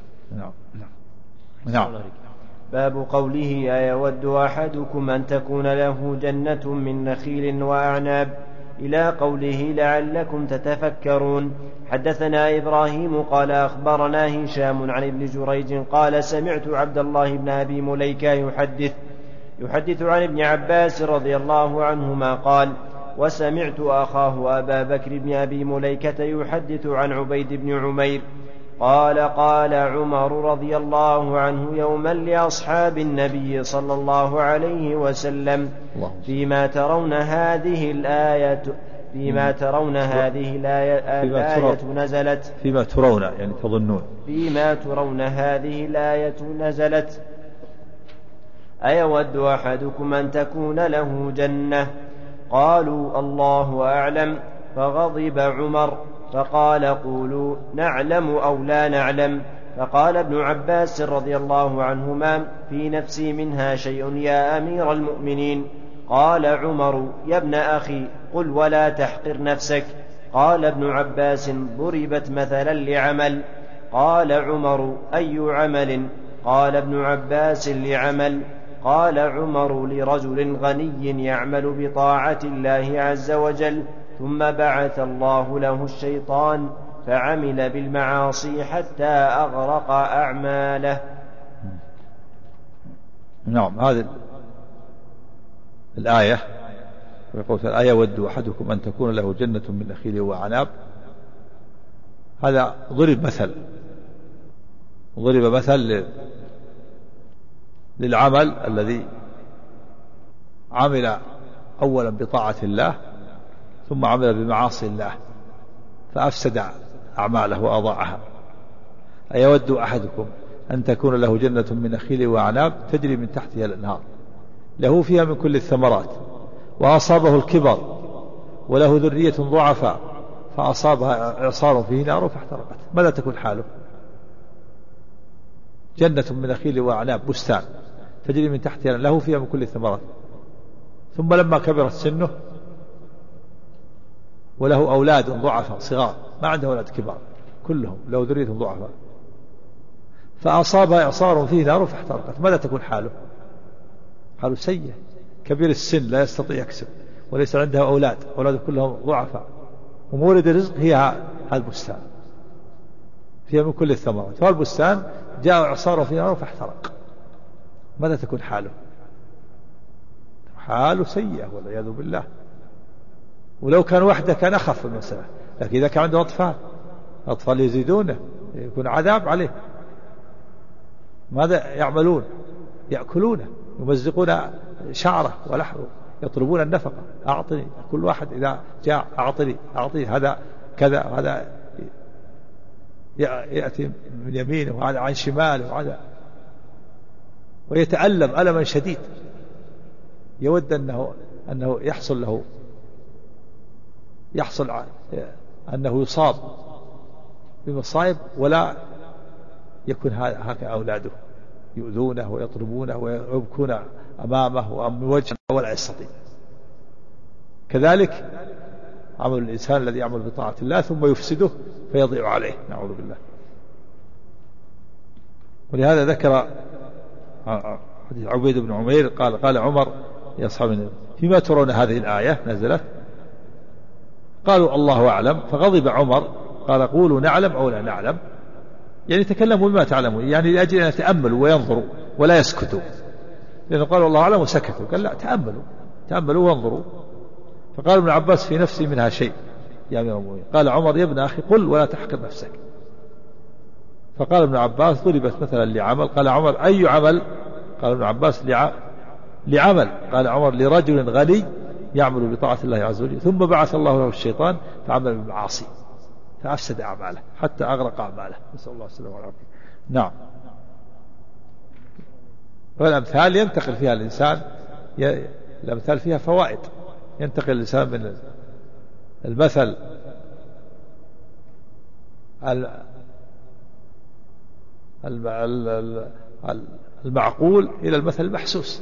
S1: نعم.
S2: باب قوله أيود أحدكم أن تكون له جنة من نخيل وأعناب إلى قوله لعلكم تتفكرون. حدثنا إبراهيم قال أخبرنا هشام عن ابن جريج قال سمعت عبد الله بن أبي مليكة يحدث عن ابن عباس رضي الله عنهما قال وسمعت أخاه أبا بكر بن أبي مليكة يحدث عن عبيد بن عمير قال قال عمر رضي الله عنه يوما لأصحاب النبي صلى الله عليه وسلم فيما ترون هذه الآية نزلت
S1: فيما ترون يعني تظنون
S2: فيما ترون هذه الآية نزلت أيود أحدكم أن تكون له جنة قالوا الله أعلم فغضب عمر فقال قولوا نعلم أو لا نعلم. فقال ابن عباس رضي الله عنهما في نفسي منها شيء يا أمير المؤمنين. قال عمر يا ابن أخي قل ولا تحقر نفسك. قال ابن عباس ضربت مثلا لعمل. قال عمر أي عمل؟ قال ابن عباس لعمل. قال عمر لرجل غني يعمل بطاعة الله عز وجل ثم بعث الله له الشيطان فعمل بالمعاصي حتى أغرق أعماله.
S1: نعم هذه الآية يقول في الآية ود أحدكم أن تكون له جنة من نخيل وعناب. هذا ضرب مثل للعمل الذي عمل أولا بطاعة الله ثم عمل بمعاصي الله فأفسد أعماله وأضاعها. أيود أحدكم أن تكون له جنة من نخيل وعناب تجري من تحتها الأنهار له فيها من كل الثمرات وأصابه الكبر وله ذرية ضعفاء فأصابها إعصار فيه نار فاحترقت. ماذا تكون حاله؟ جنة من نخيل وعناب بستان تجري من تحتها له فيها من كل الثمرات ثم لما كبرت سنه وله أولاد ضعفاء صغار ما عنده أولاد كبار كلهم له ذرية ضعفاء فأصابها إعصار فيه نار فاحترقت. ماذا تكون حاله؟ حاله سيء كبير السن لا يستطيع يكسب وليس عنده أولاد كلهم ضعفاء ومورد الرزق هي هذا البستان فيها من كل الثمرات فالبستان جاء إعصار فيه نار فاحترق. ماذا تكون حاله؟ حاله سيئة والعياذ بالله. ولو كان وحده كان أخف المسألة لكن إذا كان عنده أطفال يزيدونه يكون عذاب عليه. ماذا يعملون؟ يأكلونه يمزقون شعره ولحمه يطلبون النفقة أعطني كل واحد إذا جاء أعطني هذا كذا هذا يأتي من يمينه وهذا عن شماله وهذا ويتألم ألما شديد يود أنه يحصل أنه يصاب بمصائب ولا يكون هكذا أولاده يؤذونه ويطلبونه ويبكون أمامه وأمام وجهه ولا يستطيع. كذلك عمل الإنسان الذي يعمل بطاعة الله ثم يفسده فيضيع عليه نعوذ بالله. ولهذا ذكر حديث عبيد بن عمير قال عمر يا أصحاب فيما ترون هذه الآية نزلت قالوا الله أعلم فغضب عمر قال قولوا نعلم أو لا نعلم يعني تكلموا بما تعلمون يعني لأجل أن يتأملوا وينظروا ولا يسكتوا لأنه قالوا الله أعلم وسكتوا قال لا تأملوا وانظروا. فقال ابن عباس في نفسي منها شيء يا أمير المؤمنين. قال عمر يا ابن أخي قل ولا تحقر نفسك. فقال ابن عباس ضربت مثلا لعمل. قال عمر أي عمل؟ قال ابن عباس لعمل. قال عمر لرجل غني يعمل بطاعة الله عز وجل ثم بعث الله له الشيطان فعمل بالمعاصي فأفسد أعماله حتى أغرق أعماله نسأل الله السلامة والعافية. نعم. والأمثال ينتقل فيها الإنسان الأمثال فيها فوائد ينتقل الإنسان من المثل المعقول إلى المثل المحسوس.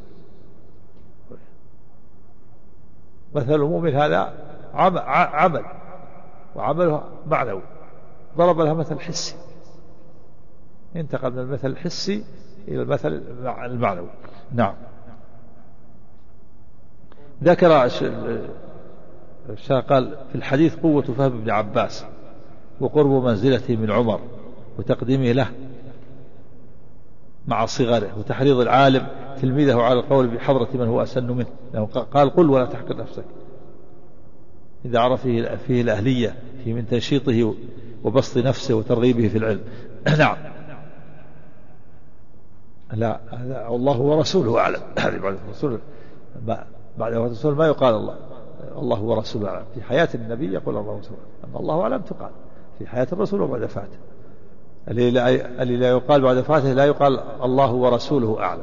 S1: مثل المؤمن هذا عمل وعمله معنوي ضرب لها مثل حسي ينتقل من المثل الحسي إلى المثل المعنوي. نعم. ذكر قال في الحديث قوة فهم ابن عباس وقرب منزلته من عمر وتقديمه له مع صغره وتحريض العالم تلميذه على القول بحضرة من هو أسن منه. قال قل ولا تحقر نفسك إذا عرف فيه الأهلية في من تنشيطه وبسط نفسه وترغيبه في العلم. نعم. لا الله ورسوله أعلم. بعد الرسول ما يقال الله ورسوله أعلم. في حياة النبي يقول الله ورسوله، أما الله أعلم تقال في حياة الرسول وبعد فاته. اللي لا يقال بعد فاته لا يقال الله ورسوله أعلم.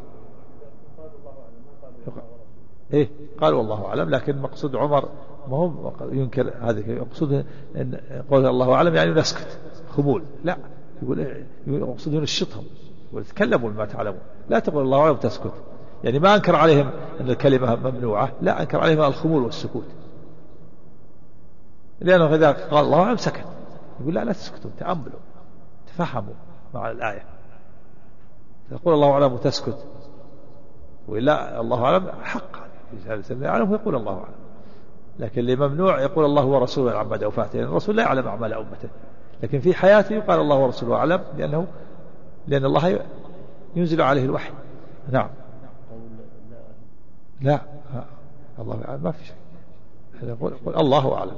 S1: إيه قال والله أعلم، لكن مقصود عمر ما هو ينكر هذه، يقصد إن قول الله أعلم يعني نسكت خمول، لا يقصد ينشطهم ويتكلموا بما تعلمون، لا تقول الله أعلم تسكت. يعني ما أنكر عليهم أن الكلمة ممنوعة، لا أنكر عليهم الخمول والسكوت، لأنه إذا قال الله أعلم سكت. يقول لا تسكتوا، تأملوا تفهموا مع الآية. تقول الله أعلم وتسكت، وإلا الله أعلم حقا يعلم ويقول الله أعلم. لكن اللي ممنوع يقول الله ورسوله أعلم بعد وفاته، لأن الرسول لا يعلم أعمال أمته، لكن في حياته يقال الله ورسوله أعلم لأن الله ينزل عليه الوحي. نعم. لا الله أعلم ما في شيء، يقول الله أعلم،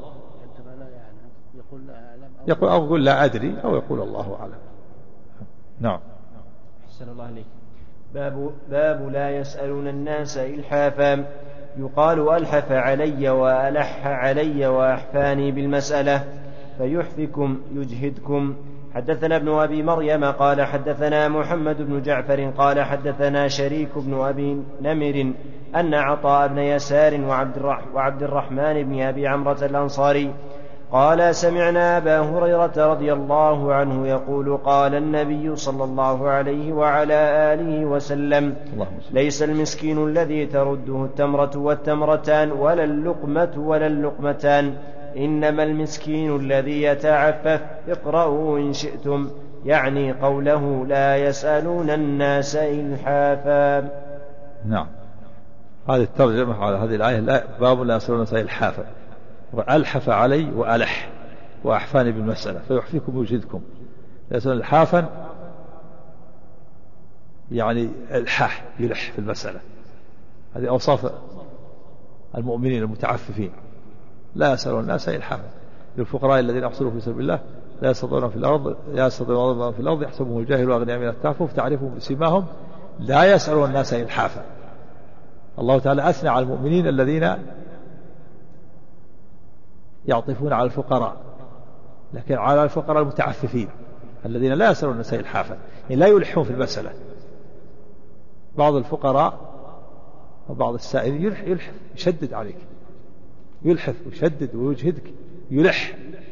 S1: يقول أو يقول لا أدري أو يقول الله أعلم. نعم.
S2: أحسن الله عليك. باب لا يسألون الناس إلحافا. يقال ألحف علي وألح علي وأحفاني بالمسألة فيحفكم يجهدكم. حدثنا ابن أبي مريم قال حدثنا محمد بن جعفر قال حدثنا شريك بن أبي نمر أن عطاء بن يسار وعبد الرحمن بن أبي عمرة الأنصاري قال سمعنا أبا هريرة رضي الله عنه يقول قال النبي صلى الله عليه وعلى آله وسلم ليس المسكين الذي ترده التمرة والتمرتان ولا اللقمة ولا اللقمتان، إنما المسكين الذي يتعفف. اقرأوا إن شئتم، يعني قوله لا يسألون الناس إلحافا.
S1: نعم. هذه الترجمة على هذه الآية باب لا يسألون الناس إلحافا، وألحف علي وألح وأحفاني بالمسألة فيحفيكم ويجهدكم. يسألون إلحافا يعني الحاح يلح في المسألة. هذه أوصاف المؤمنين المتعففين. لا يسألون الناس إلحافا، للفقراء الذين أحصلوا في سبيل الله لا يستطيعون في الأرض يحسبهم الجاهل أغنياء من التعفف تعرفهم بسيماهم لا يسألون الناس إلحافا. الله تعالى أثنى على المؤمنين الذين يعطفون على الفقراء، لكن على الفقراء المتعففين الذين لا يسألون الناس إلحافا، يعني لا يلحون في المسألة. بعض الفقراء وبعض السائلين يلحف يشدد عليك، يلحف ويشدد ويجهدك، يلح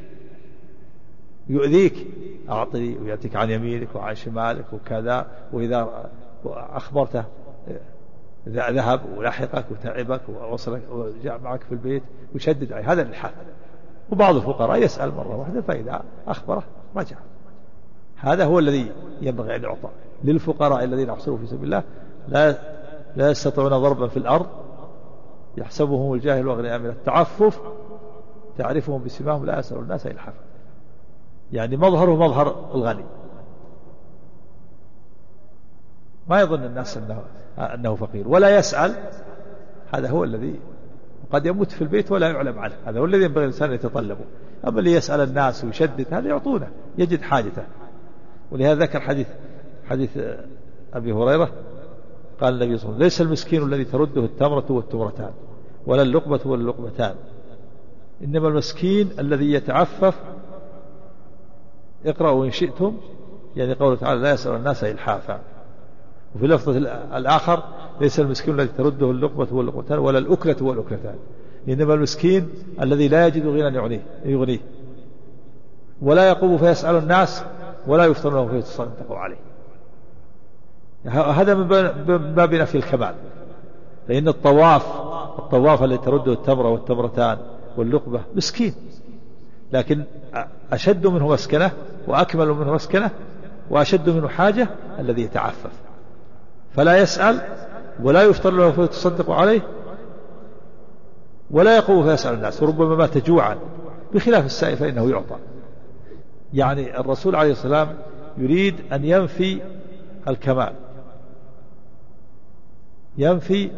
S1: يؤذيك، أعطني ويأتيك عن يمينك وعن شمالك وكذا، وإذا أخبرته ذهب ولحقك وتعبك ووصلك وجاء معك في البيت ويشدد عليه، هذا الإلحاف. وبعض الفقراء يسأل مرة واحدة فإذا أخبره رجع. هذا هو الذي ينبغي أن يعطى للفقراء الذين أحصلوا في سبيل الله لا يستطيعون ضربا في الأرض يحسبهم الجاهل أغنياء من التعفف تعرفهم بسيماهم لا يسألون الناس إلحافا، يعني مظهره مظهر الغني، ما يظن الناس أنه فقير ولا يسأل. هذا هو الذي قد يموت في البيت ولا يعلم عنه، هذا هو الذي ينبغي الإنسان يتطلبه. أما اللي يسأل الناس ويشدد هذا يعطونه، يجد حاجته. ولهذا ذكر حديث أبي هريرة قال النبي صلى الله عليه وسلم ليس المسكين الذي ترده التمرة والتمرتان ولا اللقمة ولا اللقمتان، إنما المسكين الذي يتعفف. اقرأوا إن شئتم، يعني قوله تعالى لا يسأل الناس إلحافا. وفي لفظة الآخر ليس المسكين الذي ترده اللقمة واللقمتان ولا الأكلة والأكلتان، إنما المسكين الذي لا يجد غنى يغنيه ولا يقوم فيسأل الناس ولا يفطرونه فيتصدقوا عليه. هذا من باب نفي الكمال، لأن الطواف الذي ترده التمرة والتمرتان واللقمة مسكين، لكن أشد منه مسكنة وأكمل منه مسكنة وأشد منه حاجة الذي يتعفف فلا يسأل ولا يفطر له فيتصدق عليه ولا يقوم فيسأل الناس، وربما مات جوعا، بخلاف السائل فإنه يعطى. يعني الرسول عليه السلام يريد أن ينفي الكمال، ينفي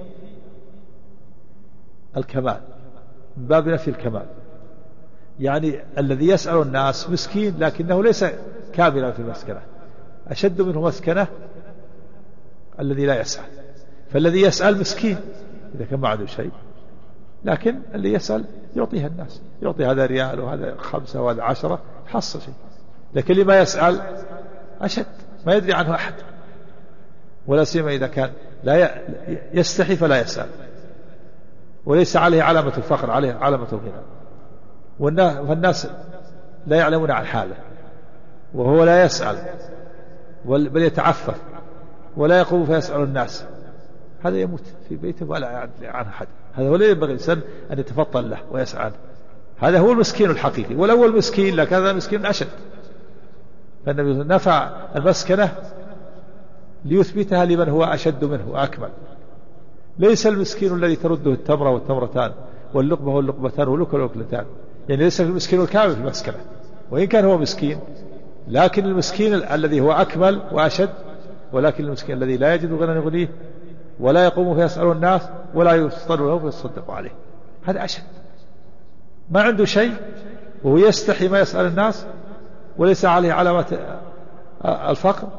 S1: الكمال من باب نفي الكمال. يعني الذي يسأل الناس مسكين لكنه ليس كاملا في المسكنة، أشد منه مسكنة الذي لا يسأل. فالذي يسأل مسكين إذا كان ما عنده شيء، لكن اللي يسأل يعطيها الناس، يعطي هذا ريال وهذا 5 وهذا 10 حصل شيء. لكن اللي ما يسأل أشد، ما يدري عنه أحد، ولا سيما إذا كان لا يستحي فلا يسأل، وليس عليه علامة الفقر، عليه علامة الغنى، فالناس لا يعلمون عن حاله، وهو لا يسأل بل يتعفف ولا يقوم فيسأل الناس، هذا يموت في بيته ولا يعلم عن أحد. هذا هو الذي ينبغي الإنسان أن يتفطن له ويسأل عنه. هذا هو المسكين الحقيقي، والأول مسكين لكن هذا مسكين أشد. فالنبي نفع المسكنة ليثبتها لمن هو أشد منه وأكمل. ليس المسكين الذي ترده التمرة والتمرتان واللقمة واللقمتان والأكل والأكلتان، يعني ليس المسكين الكامل في المسكنة، وإن كان هو مسكين، لكن المسكين الذي هو أكمل وأشد. ولكن المسكين الذي لا يجد غنى يغنيه ولا يقوم فيسأل الناس ولا يفطر له فيصدق عليه، هذا أشد. ما عنده شيء وهو يستحي ما يسأل الناس، وليس عليه علامة الفقر،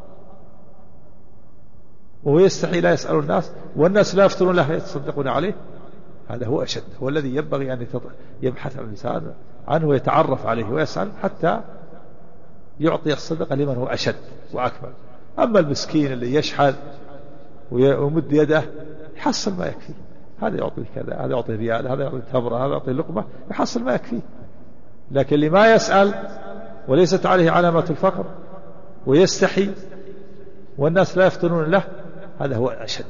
S1: وهو يستحي لا يسأل الناس، والناس لا يفطرون له يتصدقون عليه. هذا هو أشد، هو الذي ينبغي أن يبحث الإنسان عنه ويتعرف عليه ويسأل حتى يعطي الصدقة لمن هو أشد وأكبر. أما المسكين اللي يشحذ ويمد يده يحصل ما يكفي، هذا يعطي كذا، هذا يعطي ريال، هذا يعطي تمرة، هذا يعطي لقمة، يحصل ما يكفي. لكن اللي ما يسأل وليست عليه علامة الفقر ويستحي والناس لا يفتنون له، هذا هو أشد.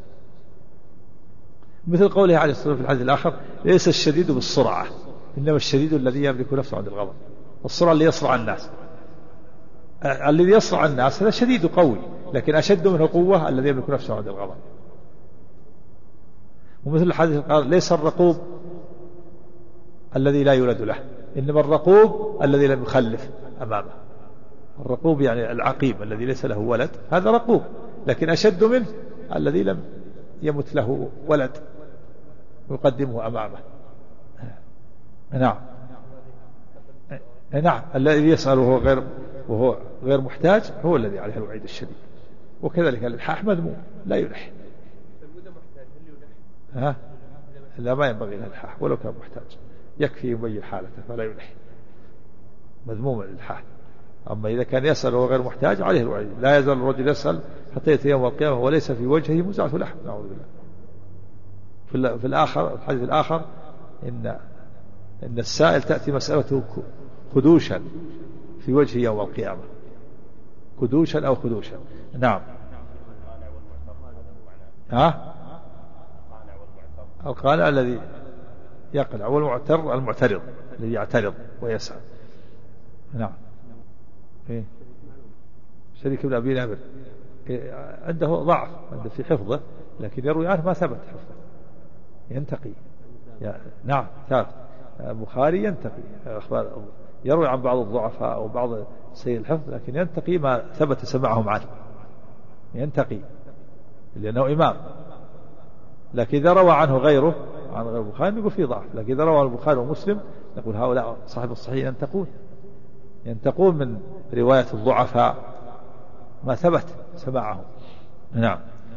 S1: مثل قوله عليه الصلاة والسلام في الحديث الآخر: ليس الشديد بالسرعة، إنما الشديد الذي يملك نفسه عند الغضب. السرعة اللي يسرع الناس، الذي يسرع الناس هذا شديد قوي، لكن أشد منه قوة الذي يملك نفسه عند الغضب. ومثل الحديث قال: ليس الرقوب الذي لا يولد له، إنما الرقوب الذي لم يخلف أمامه. الرقوب يعني العقيم الذي ليس له ولد، هذا رقوب، لكن أشد منه الذي لم يمت له ولد ويقدمه أمامه. نعم نعم، الذي يسأل وهو غير محتاج هو الذي عليه الوعيد الشديد. وكذلك الإلحاح مذموم، لا يلح. لا، ما ينبغي الإلحاح ولو كان محتاج، يكفي يبين حالته فلا يلح، مذموم الإلحاح. أما إذا كان يسأل وهو غير محتاج عليه الوعيد: لا يزال الرجل يسأل حتى يأتي يوم القيامة وليس في وجهه مزعة لحم، نعوذ بالله. في الآخر، الحديث الآخر: إن السائل تأتي مسألته خدوشا في وجهه يوم القيامة، خدوشا أو خدوشا. نعم. القانع الذي يقنع، والمعتر المعترض الذي يعترض ويسأل. نعم. شريك بن أبي نمر عنده ضعف في حفظه، لكن يروي عنه ما ثبت حفظه، ينتقي. نعم ثابت. البخاري ينتقي أخبار، يروي عن بعض الضعفاء أو بعض سيء الحفظ، لكن ينتقي ما ثبت سمعهم عنه، ينتقي لأنه إمام. لكن إذا روى عنه غيره عن غير البخاري نقول فيه ضعف، لكن إذا روى البخاري ومسلم نقول هؤلاء صاحب الصحيح ينتقون من رواية الضعفاء ما ثبت سماعهم. نعم.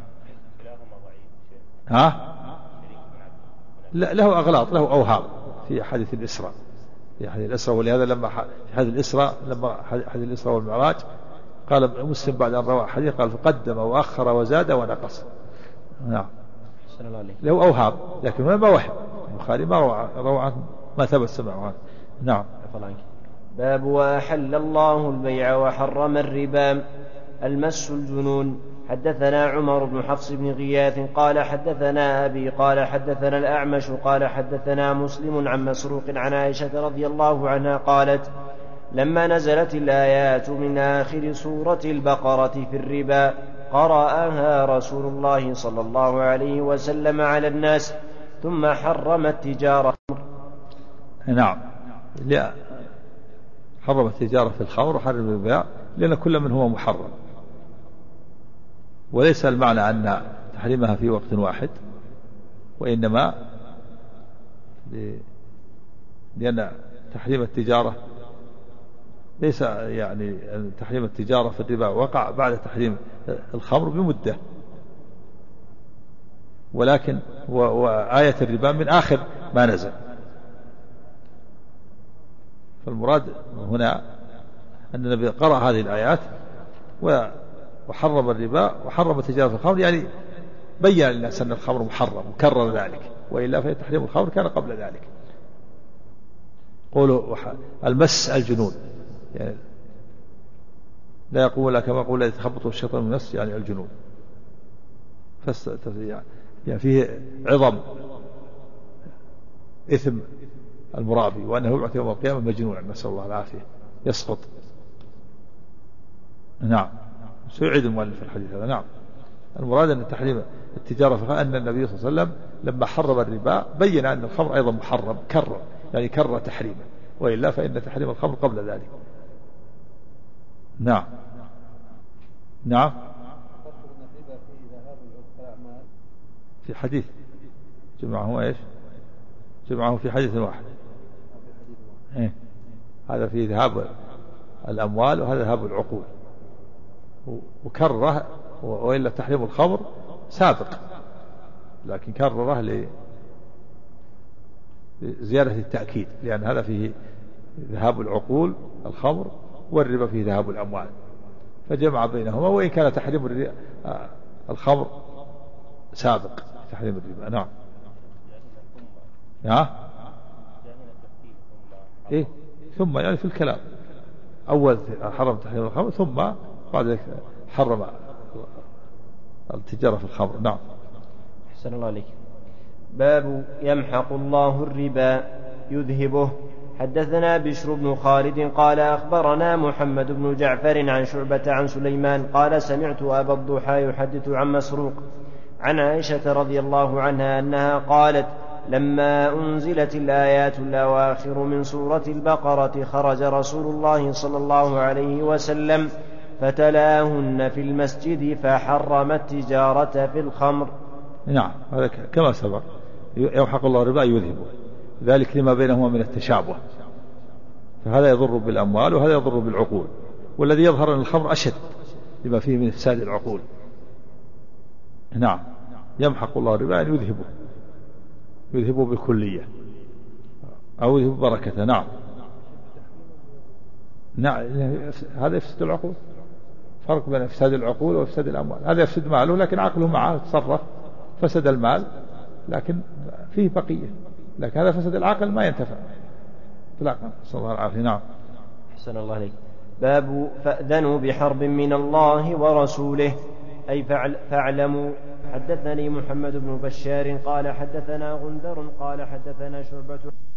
S1: له أغلاط، له أوهام في حديث الإسراء، ولهذا لما في حديث الإسراء والمعراج قال مسلم بعد أن روى حديث قال: فقدم وأخر وزاد ونقص. نعم. له أوهام، لكن ما وهم. البخاري ما روى عنه ما ثبت سماعه عنه. نعم.
S2: باب وأحل الله البيع وحرم الربا. المس الجنون. حدثنا عمر بن حفص بن غياث قال حدثنا أبي قال حدثنا الأعمش قال حدثنا مسلم عن مسروق عن عائشة رضي الله عنها قالت: لما نزلت الآيات من آخر سورة البقرة في الربا قرأها رسول الله صلى الله عليه وسلم على الناس، ثم حرم التجارة.
S1: نعم، حرم التجارة في الخمر وحرم البيع لأن كل منهما محرم، وليس المعنى أن تحريمها في وقت واحد، وإنما لأن تحريم التجارة ليس يعني تحريم التجارة في الربا وقع بعد تحريم الخمر بمدة، ولكن وآية الربا من آخر ما نزل. فالمراد هنا أن النبي قرأ هذه الآيات وحرم الربا وحرم تجارة الخمر، يعني بيّن للناس أن الخمر محرم وكرر ذلك، وإلا فتحريم الخمر كان قبل ذلك. قولوا المس الجنون، يعني لا يقول لك كما يقول الذي تخبطه الشيطان من النفس، يعني الجنون، يعني فيه عظم إثم المرابي، وأنه يبعث يوم القيامة مجنونا، نسأل الله العافية، يسقط. نعم، سيعيد المؤلف الحديث هذا. نعم، المراد أن تحريم التجارة أن النبي صلى الله عليه وسلم لما حرم الربا بين أن الخمر أيضا محرم، يعني كرر تحريمه، وإلا فإن تحريم الخمر قبل ذلك. نعم. نعم، في حديث جمعه ايش؟ جمعه في حديث واحد. إيه؟ هذا في ذهاب الأموال وهذا ذهاب العقول، وكرره، وإلا تحريم الخمر سابق، لكن كرره لزيادة التأكيد، لأن هذا فيه ذهاب العقول الخمر، والربا فيه ذهاب الأموال، فجمع بينهما، وإن كان تحريم الخمر سابق تحريم الربا. نعم. إيه؟ ثم يعني في الكلام أول حرم تحريم الخمر، ثم بعد ذلك حرم التجارة في الخمر. نعم.
S2: أحسن الله عليك. باب يمحق الله الربا يذهبه. حدثنا بشر بن خالد قال أخبرنا محمد بن جعفر عن شعبة عن سليمان قال سمعت أبا الضحى يحدث عن مسروق عن عائشة رضي الله عنها أنها قالت لما أنزلت الآيات الأواخر من سورة البقرة خرج رسول الله صلى الله عليه وسلم فتلاهن في المسجد فحرم التجارة في الخمر.
S1: نعم، هذا كما سبق، يمحق الله الربا يذهبه، ذلك لما بينهما من التشابه، فهذا يضر بالأموال وهذا يضر بالعقول، والذي يظهر أن الخمر أشد لما فيه من إفساد العقول. نعم، يمحق الله الربا يعني يذهبه بالكلية أو يذهب بركته. نعم. نعم، هذا يفسد العقول، فرق بين إفساد العقول وإفساد الأموال. هذا يفسد ماله لكن عقله معه تصرف، فسد المال لكن فيه بقية، لكن هذا فسد العقل ما ينتفع إطلاقا، صلى الله عليه. نعم.
S2: أحسن الله عليك. باب فأذنوا بحرب من الله ورسوله، أي فاعلموا. حدثني محمد بن بشار قال حدثنا غندر قال حدثنا شعبة